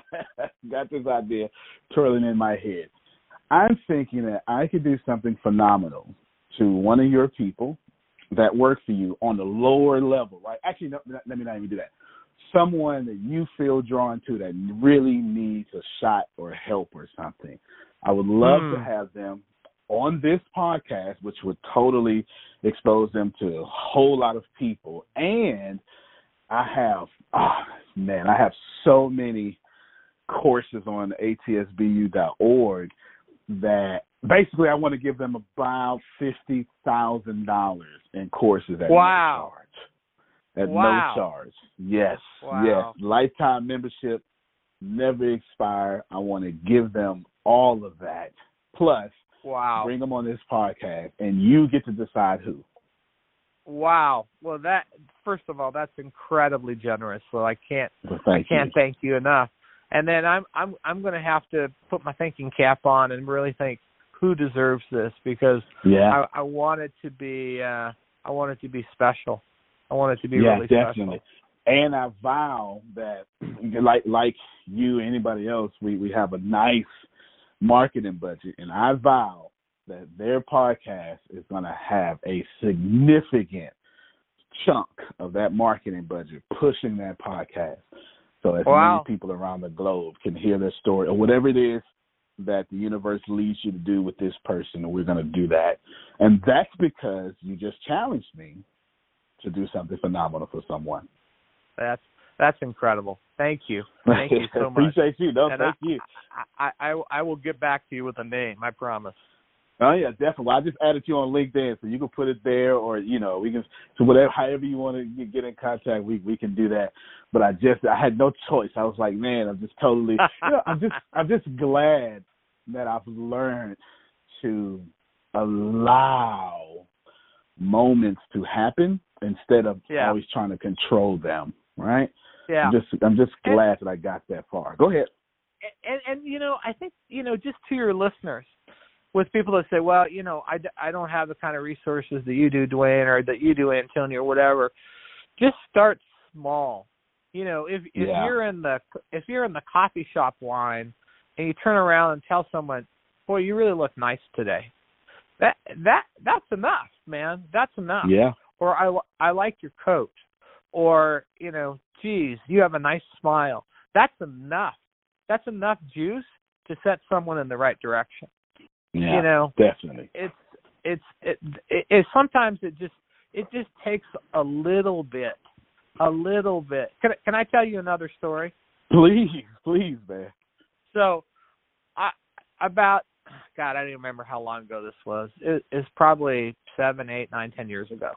got this idea twirling in my head. I'm thinking that I could do something phenomenal to one of your people that work for you on the lower level, right? Actually, no, let me not even do that. Someone that you feel drawn to that really needs a shot or help or something. I would love mm. to have them on this podcast, which would totally expose them to a whole lot of people. And I have, oh, man, I have so many courses on A T S B U dot org that basically I want to give them about fifty thousand dollars in courses at wow. no charge. At wow. no charge. Yes, wow. yes. Lifetime membership, never expire. I want to give them all of that. Plus, wow. bring them on this podcast, and you get to decide who. Wow. Well, that first of all, that's incredibly generous. So I can't, well, I can't you. thank you enough. And then I'm, I'm, I'm going to have to put my thinking cap on and really think who deserves this, because yeah. I, I want it to be, uh, I want it to be special. I want it to be yeah, really definitely. special. And I vow that, like, like you, anybody else, we, we have a nice marketing budget, and I vow that their podcast is going to have a significant chunk of that marketing budget pushing that podcast, so as wow. many people around the globe can hear their story or whatever it is that the universe leads you to do with this person, and we're going to do that. And that's because you just challenged me to do something phenomenal for someone. That's that's incredible. Thank you. Thank you so much. Appreciate you. No, and thank I, you. I, I, I, I will get back to you with a name, I promise. Oh, yeah, definitely. Well, I just added you on LinkedIn, so you can put it there, or, you know, we can, so whatever, however you want to get in contact, we we can do that. But I just, I had no choice. I was like, man, I'm just totally, you know, I'm just, I'm just glad that I've learned to allow moments to happen instead of yeah. always trying to control them, right? Yeah. I'm just, I'm just glad and, that I got that far. Go ahead. And, and, and, you know, I think, you know, just to your listeners, with people that say, well, you know, I, I don't have the kind of resources that you do, Dwayne, or that you do, Antonio, or whatever. Just start small. You know, if if Yeah. you're in the if you're in the coffee shop line and you turn around and tell someone, boy, you really look nice today. That that that's enough, man. That's enough. Yeah. Or I, I like your coat. Or, you know, geez, you have a nice smile. That's enough. That's enough juice to set someone in the right direction. Yeah. You know, definitely. It's it's it, it, it sometimes it just it just takes a little bit, a little bit. Can can I tell you another story? Please, please, man. So, I about God, I don't even remember how long ago this was. It, it's probably seven, eight, nine, ten years ago.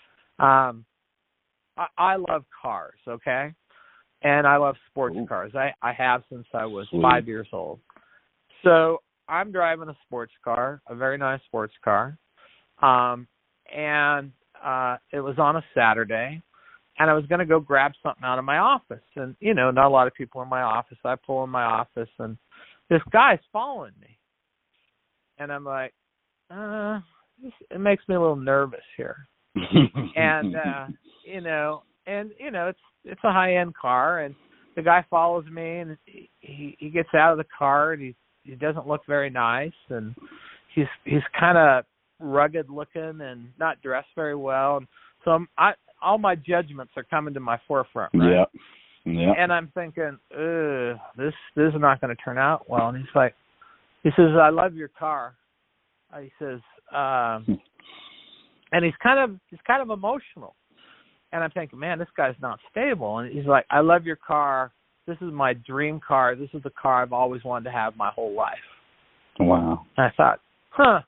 Um, I, I love cars, okay, and I love sports Ooh. cars. I, I have since I was Sweet. five years old. So I'm driving a sports car, a very nice sports car, um, and uh, it was on a Saturday, and I was going to go grab something out of my office, and you know, not a lot of people in my office. I pull in my office, and this guy's following me, and I'm like, uh, this, it makes me a little nervous here. and uh you know and you know it's it's a high end car, and the guy follows me, and he he gets out of the car, and he he doesn't look very nice, and he's he's kind of rugged looking and not dressed very well, and so I'm, I all my judgments are coming to my forefront, right? Yeah. Yeah. And I'm thinking, Ugh, this this is not going to turn out well. And he's like, he says, I love your car. Uh, he says, um and he's kind of he's kind of emotional, and I'm thinking, man, this guy's not stable. And he's like, I love your car. This is my dream car. This is the car I've always wanted to have my whole life. Wow. And I thought, huh,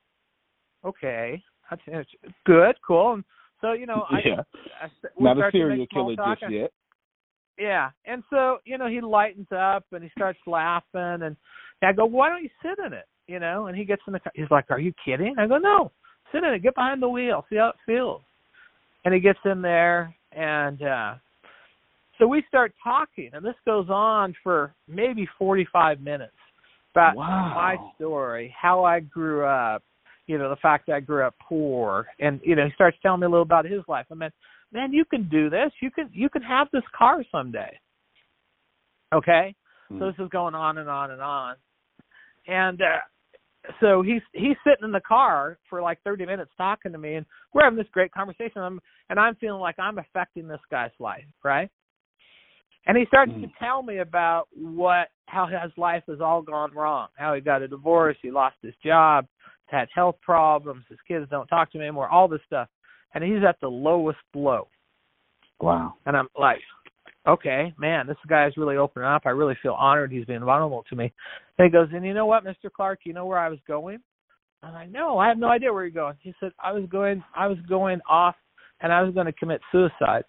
okay, that's good, cool. And so, you know, I, yeah. I, we not a start to serial make small killer talk, just and, yet. Yeah, and so, you know, he lightens up and he starts laughing, and I go, why don't you sit in it? You know, and he gets in the car. He's like, are you kidding? I go, no. Sit in it. Get behind the wheel. See how it feels. And he gets in there, and uh, so we start talking, and this goes on for maybe forty-five minutes about wow. my story, how I grew up, you know, the fact that I grew up poor, and you know, he starts telling me a little about his life. I mean, man, you can do this. You can you can have this car someday. Okay, mm. So this is going on and on and on, and. Uh, So he's he's sitting in the car for like thirty minutes talking to me, and we're having this great conversation. I'm, and I'm feeling like I'm affecting this guy's life, right? And he starts mm. to tell me about what how his life has all gone wrong, how he got a divorce, he lost his job, had health problems, his kids don't talk to him anymore, all this stuff. And he's at the lowest low. Wow. And I'm like, okay, man, this guy's really opening up. I really feel honored he's being vulnerable to me. And he goes, and you know what, Mister Clark, you know where I was going? I'm like, no, I have no idea where you're going. He said, I was going, I was going off, and I was going to commit suicide.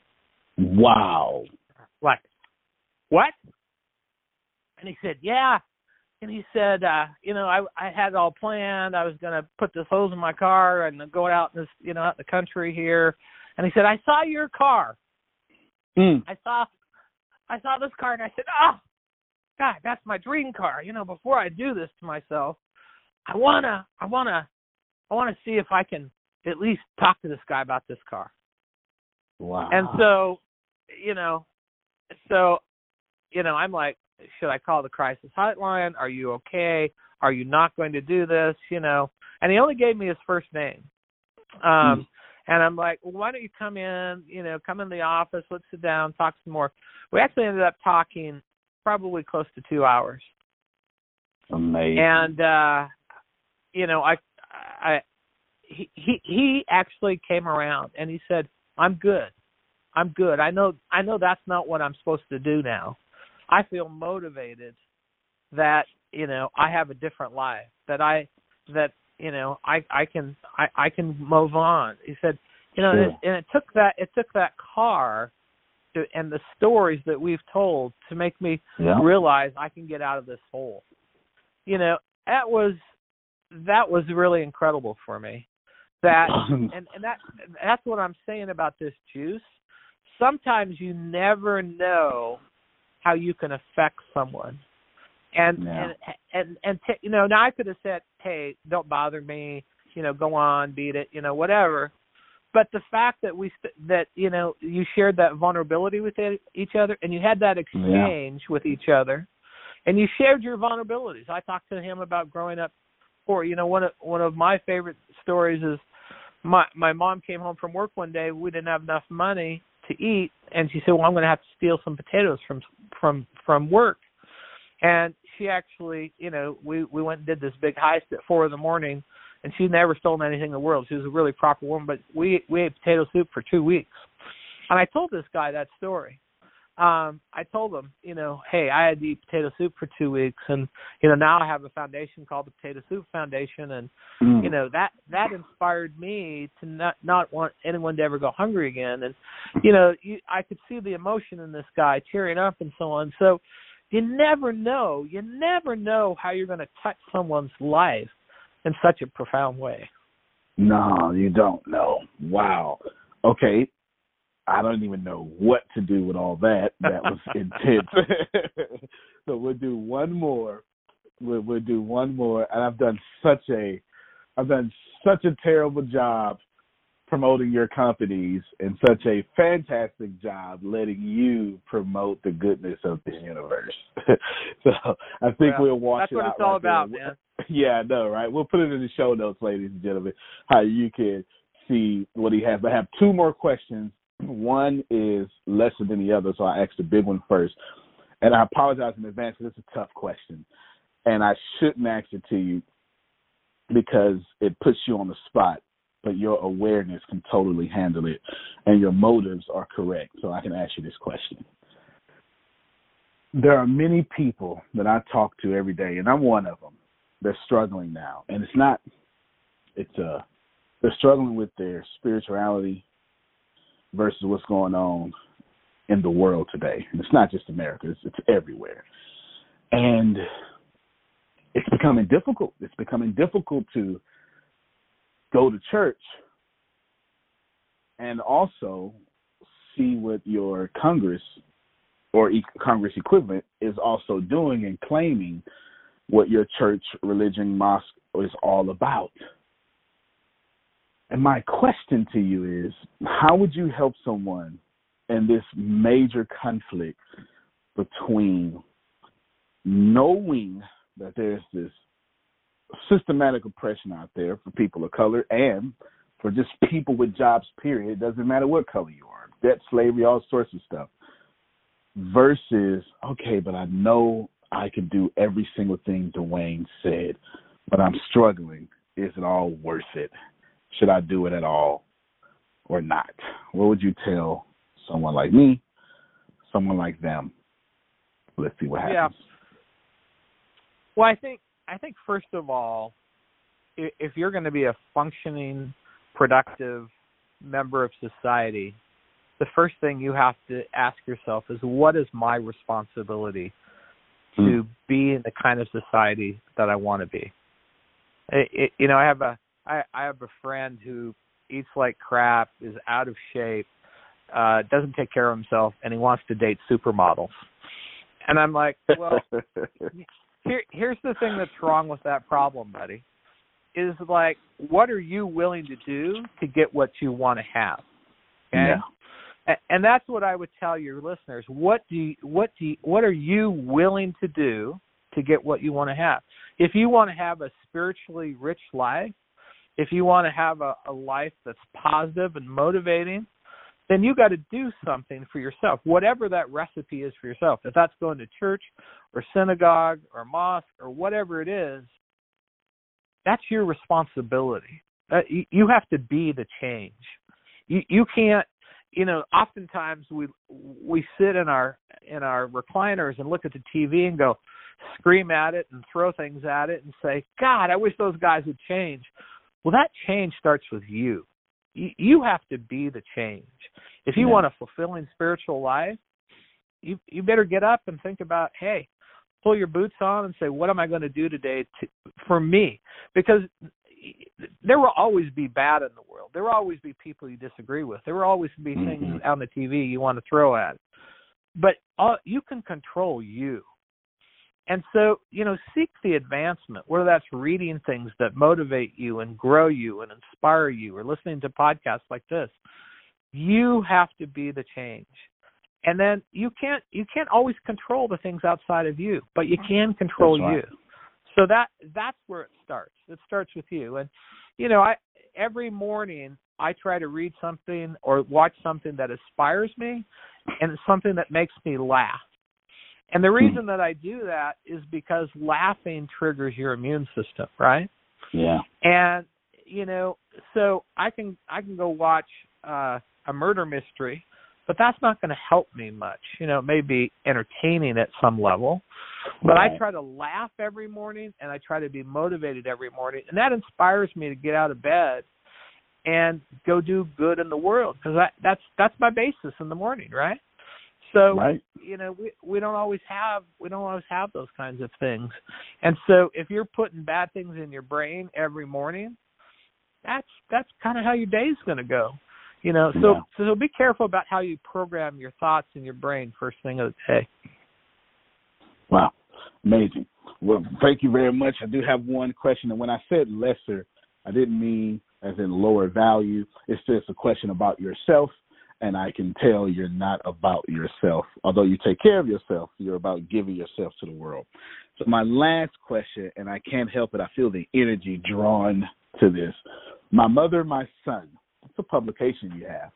Wow. Like, what? And he said, yeah. And he said, uh, you know, I I had it all planned. I was going to put this hose in my car and go out in this, you know, out in the country here. And he said, I saw your car. Mm. I saw, I saw this car, and I said, oh, God, that's my dream car. You know, before I do this to myself, I wanna, I wanna, I wanna see if I can at least talk to this guy about this car. Wow. And so, you know, so, you know, I'm like, should I call the crisis hotline? Are you okay? Are you not going to do this? You know, and he only gave me his first name. Um, mm. And I'm like, well, why don't you come in, you know, come in the office, let's sit down, talk some more. We actually ended up talking probably close to two hours. Amazing. And, uh, you know, I, I, he, he, he actually came around and he said, I'm good. I'm good. I know, I know that's not what I'm supposed to do now. I feel motivated that, you know, I have a different life, that I, that, you know, I, I can, I, I can move on. He said, you know, sure. and, it, and it took that, it took that car to, and the stories that we've told to make me yeah. realize I can get out of this hole. You know, that was, that was really incredible for me. That, and, and that, that's what I'm saying about this juice. Sometimes you never know how you can affect someone. And yeah. and and and t- you know, now I could have said, "Hey, don't bother me. You know, go on, beat it. You know, whatever." But the fact that we st- that you know you shared that vulnerability with each other, and you had that exchange yeah. with each other, and you shared your vulnerabilities. I talked to him about growing up poor. You know, one of one of my favorite stories is my my mom came home from work one day. We didn't have enough money to eat, and she said, "Well, I'm going to have to steal some potatoes from from from work." And she actually, you know, we, we went and did this big heist at four in the morning, and she'd never stolen anything in the world. She was a really proper woman, but we we ate potato soup for two weeks. And I told this guy that story. Um, I told him, you know, hey, I had to eat potato soup for two weeks, and, you know, now I have a foundation called the Potato Soup Foundation, and, mm. you know, that that inspired me to not, not want anyone to ever go hungry again. And, you know, you, I could see the emotion in this guy tearing up and so on. So, you never know. You never know how you're going to touch someone's life in such a profound way. No, you don't know. Wow. Okay. I don't even know what to do with all that. That was intense. So we'll do one more. We'll, we'll do one more. And I've done such a, I've done such a terrible job promoting your companies and such a fantastic job letting you promote the goodness of this universe. So I think well, we'll watch it out. That's what it's all right about, there. man. Yeah, I know, right? We'll put it in the show notes, ladies and gentlemen, how you can see what he has. But I have two more questions. One is lesser than the other, so I asked the big one first. And I apologize in advance because it's a tough question. And I shouldn't ask it to you because it puts you on the spot. But your awareness can totally handle it, and your motives are correct. So I can ask you this question. There are many people that I talk to every day, and I'm one of them. They're struggling now, and it's not. It's uh, they're struggling with their spirituality versus what's going on in the world today. And it's not just America; it's, it's everywhere, and it's becoming difficult. It's becoming difficult to go to church and also see what your Congress or e- Congress equivalent is also doing and claiming what your church, religion, mosque is all about. And my question to you is, how would you help someone in this major conflict between knowing that there's this systematic oppression out there for people of color and for just people with jobs, period. It doesn't matter what color you are. Debt, slavery, all sorts of stuff. Versus, okay, but I know I can do every single thing Dwayne said, but I'm struggling. Is it all worth it? Should I do it at all or not? What would you tell someone like me, someone like them? Let's see what happens. Yeah. Well, I think I think first of all, if you're going to be a functioning, productive member of society, the first thing you have to ask yourself is, what is my responsibility to mm. be in the kind of society that I want to be? It, it, you know, I have a I, I have a friend who eats like crap, is out of shape, uh, doesn't take care of himself, and he wants to date supermodels. And I'm like, well. Here, here's the thing that's wrong with that problem, buddy, is like, what are you willing to do to get what you want to have? Okay? Yeah. And that's what I would tell your listeners. What do you, what do you, what are you willing to do to get what you want to have? If you want to have a spiritually rich life, if you want to have a, a life that's positive and motivating, then you got to do something for yourself, whatever that recipe is for yourself. If that's going to church or synagogue or mosque or whatever it is, that's your responsibility. Uh, you, you have to be the change. You, you can't, you know, oftentimes we we sit in our in our recliners and look at the T V and go, scream at it and throw things at it and say, God, I wish those guys would change. Well, that change starts with you. You have to be the change. If you yeah. want a fulfilling spiritual life, you you better get up and think about, hey, pull your boots on and say, what am I going to do today to, for me? Because there will always be bad in the world. There will always be people you disagree with. There will always be mm-hmm. things on the T V you want to throw at. But all, you can control you. And so, you know, seek the advancement, whether that's reading things that motivate you and grow you and inspire you, or listening to podcasts like this. You have to be the change. And then you can't you can't always control the things outside of you, but you can control That's right. you. So that that's where it starts. It starts with you. And, you know, I every morning I try to read something or watch something that inspires me, and it's something that makes me laugh. And the reason that I do that is because laughing triggers your immune system, right? Yeah. And, you know, so I can I can go watch uh, a murder mystery, but that's not going to help me much. You know, it may be entertaining at some level, but Right. I try to laugh every morning, and I try to be motivated every morning, and that inspires me to get out of bed and go do good in the world, because that's that's my basis in the morning, right? So, right. you know, we we don't always have we don't always have those kinds of things, and so if you're putting bad things in your brain every morning, that's that's kind of how your day's going to go, you know. So Yeah. so be careful about how you program your thoughts in your brain first thing of the day. Wow, amazing. Well, thank you very much. I do have one question, and when I said lesser, I didn't mean as in lower value. It's just a question about yourself. And I can tell you're not about yourself. Although you take care of yourself, you're about giving yourself to the world. So my last question, and I can't help it, I feel the energy drawn to this. My Mother, My Son. It's a publication you have.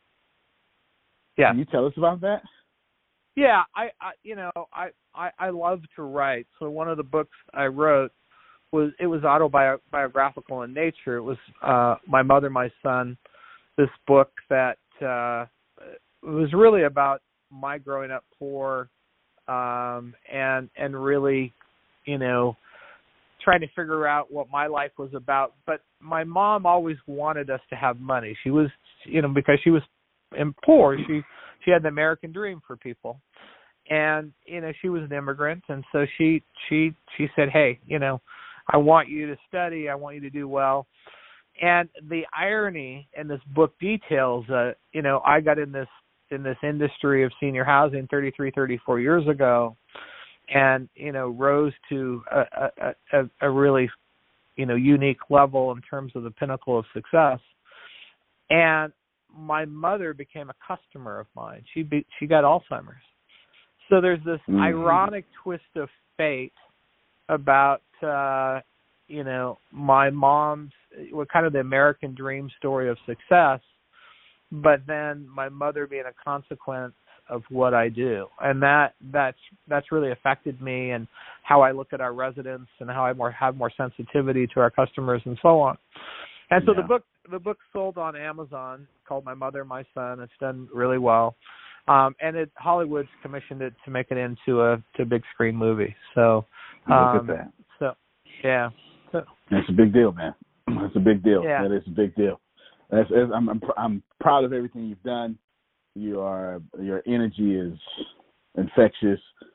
Yeah. Can you tell us about that? Yeah, I, I you know, I, I, I love to write. So one of the books I wrote was, it was autobiographical in nature. It was uh, My Mother, My Son, this book that uh, was really about my growing up poor, um, and and really, you know, trying to figure out what my life was about. But my mom always wanted us to have money. She was, you know, because she was poor, she she had the American dream for people, and you know, she was an immigrant, and so she she she said, hey, you know, I want you to study, I want you to do well. And the irony in this book details, uh, you know, I got in this in this industry of senior housing thirty-three, thirty-four years ago, and you know, rose to a, a, a really, you know, unique level in terms of the pinnacle of success. And my mother became a customer of mine. She be, she got Alzheimer's. So there's this mm-hmm. ironic twist of fate about, uh, you know, my mom's, what kind of the American dream story of success, but then my mother being a consequence of what I do. And that that's that's really affected me and how I look at our residents and how I more have more sensitivity to our customers and so on. And so yeah. the book the book sold on Amazon, called My Mother, My Son. It's done really well. Um, and it Hollywood's commissioned it to make it into a to a big screen movie. So um, look at that. So yeah. So, that's a big deal, man. It's a big deal. Yeah. That is a big deal. That's, I'm, I'm I'm proud of everything you've done. You are your energy is infectious.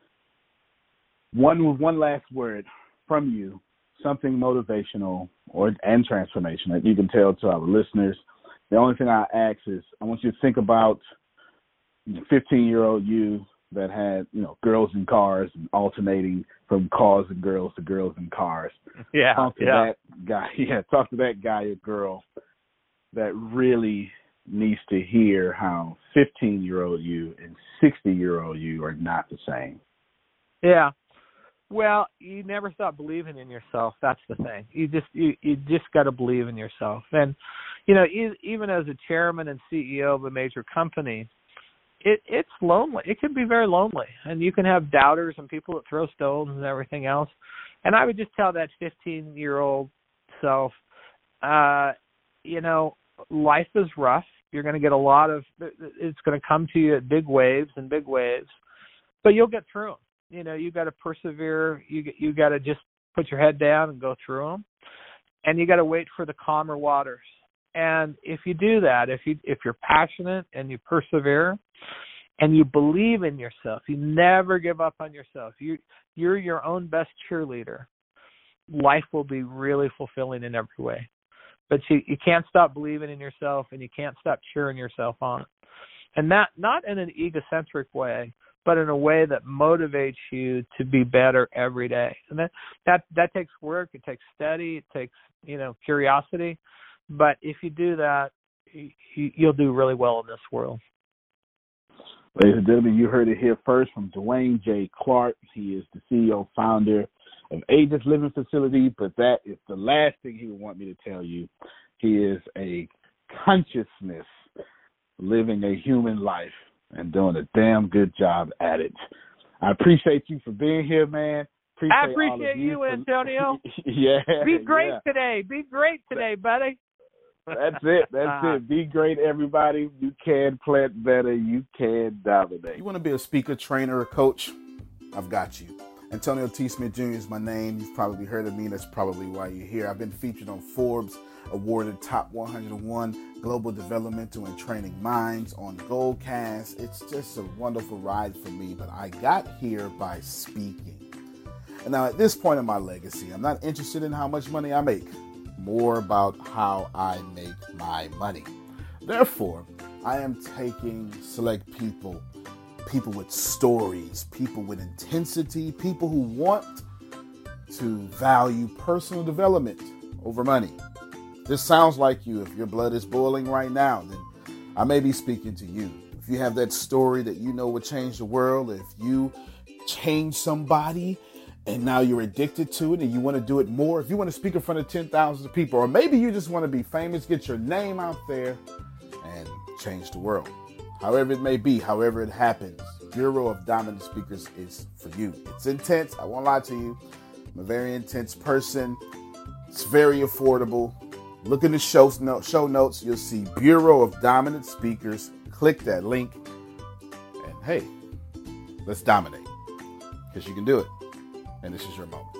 One one last word from you, something motivational or and transformational that you can tell to our listeners. The only thing I ask is I want you to think about fifteen-year-old you that had, you know, girls in cars and alternating from cars and girls to girls and cars. Yeah. Talk to yeah. that guy. Yeah, talk to that guy or girl that really needs to hear how fifteen-year-old you and sixty-year-old you are not the same. Yeah. Well, you never stop believing in yourself. That's the thing. You just you, you just got to believe in yourself. And, you know, even as a chairman and C E O of a major company, It, it's lonely. It can be very lonely, and you can have doubters and people that throw stones and everything else. And I would just tell that fifteen-year-old self, uh, you know, life is rough. You're going to get a lot of. It's going to come to you at big waves and big waves, but you'll get through them. You know, you got to persevere. You you got to just put your head down and go through them, and you got to wait for the calmer waters. And if you do that, if you if you're passionate and you persevere and you believe in yourself, you never give up on yourself. You you're your own best cheerleader. Life will be really fulfilling in every way. But you, you can't stop believing in yourself, and you can't stop cheering yourself on. And that not in an egocentric way, but in a way that motivates you to be better every day. And that, that, that takes work. It takes study. It takes, you know, curiosity. But if you do that, you, you'll do really well in this world. Ladies and gentlemen, you heard it here first from Dwayne J. Clark. He is the C E O, founder of Aegis Living Facility, but that is the last thing he would want me to tell you. He is a consciousness living a human life and doing a damn good job at it. I appreciate you for being here, man. Appreciate I appreciate all of you, you for, Antonio. yeah. Be great yeah. today. Be great today, buddy. That's it. That's it. Be great, everybody. You can plant better. You can dominate. You want to be a speaker, trainer, or coach? I've got you. Antonio T. Smith Junior is my name. You've probably heard of me. That's probably why you're here. I've been featured on Forbes, awarded Top one hundred one Global Developmental and Training Minds on Goldcast. It's just a wonderful ride for me, but I got here by speaking. And now at this point in my legacy, I'm not interested in how much money I make, more about how I make my money. Therefore, I am taking select people, people with stories, people with intensity, people who want to value personal development over money. This sounds like you. If your blood is boiling right now, then I may be speaking to you. If you have that story that you know would change the world, if you change somebody and now you're addicted to it and you want to do it more, if you want to speak in front of ten thousand people, or maybe you just want to be famous, get your name out there and change the world. However it may be, however it happens, Bureau of Dominant Speakers is for you. It's intense. I won't lie to you. I'm a very intense person. It's very affordable. Look in the show, show notes. You'll see Bureau of Dominant Speakers. Click that link. And hey, let's dominate. Because you can do it. And this is your moment.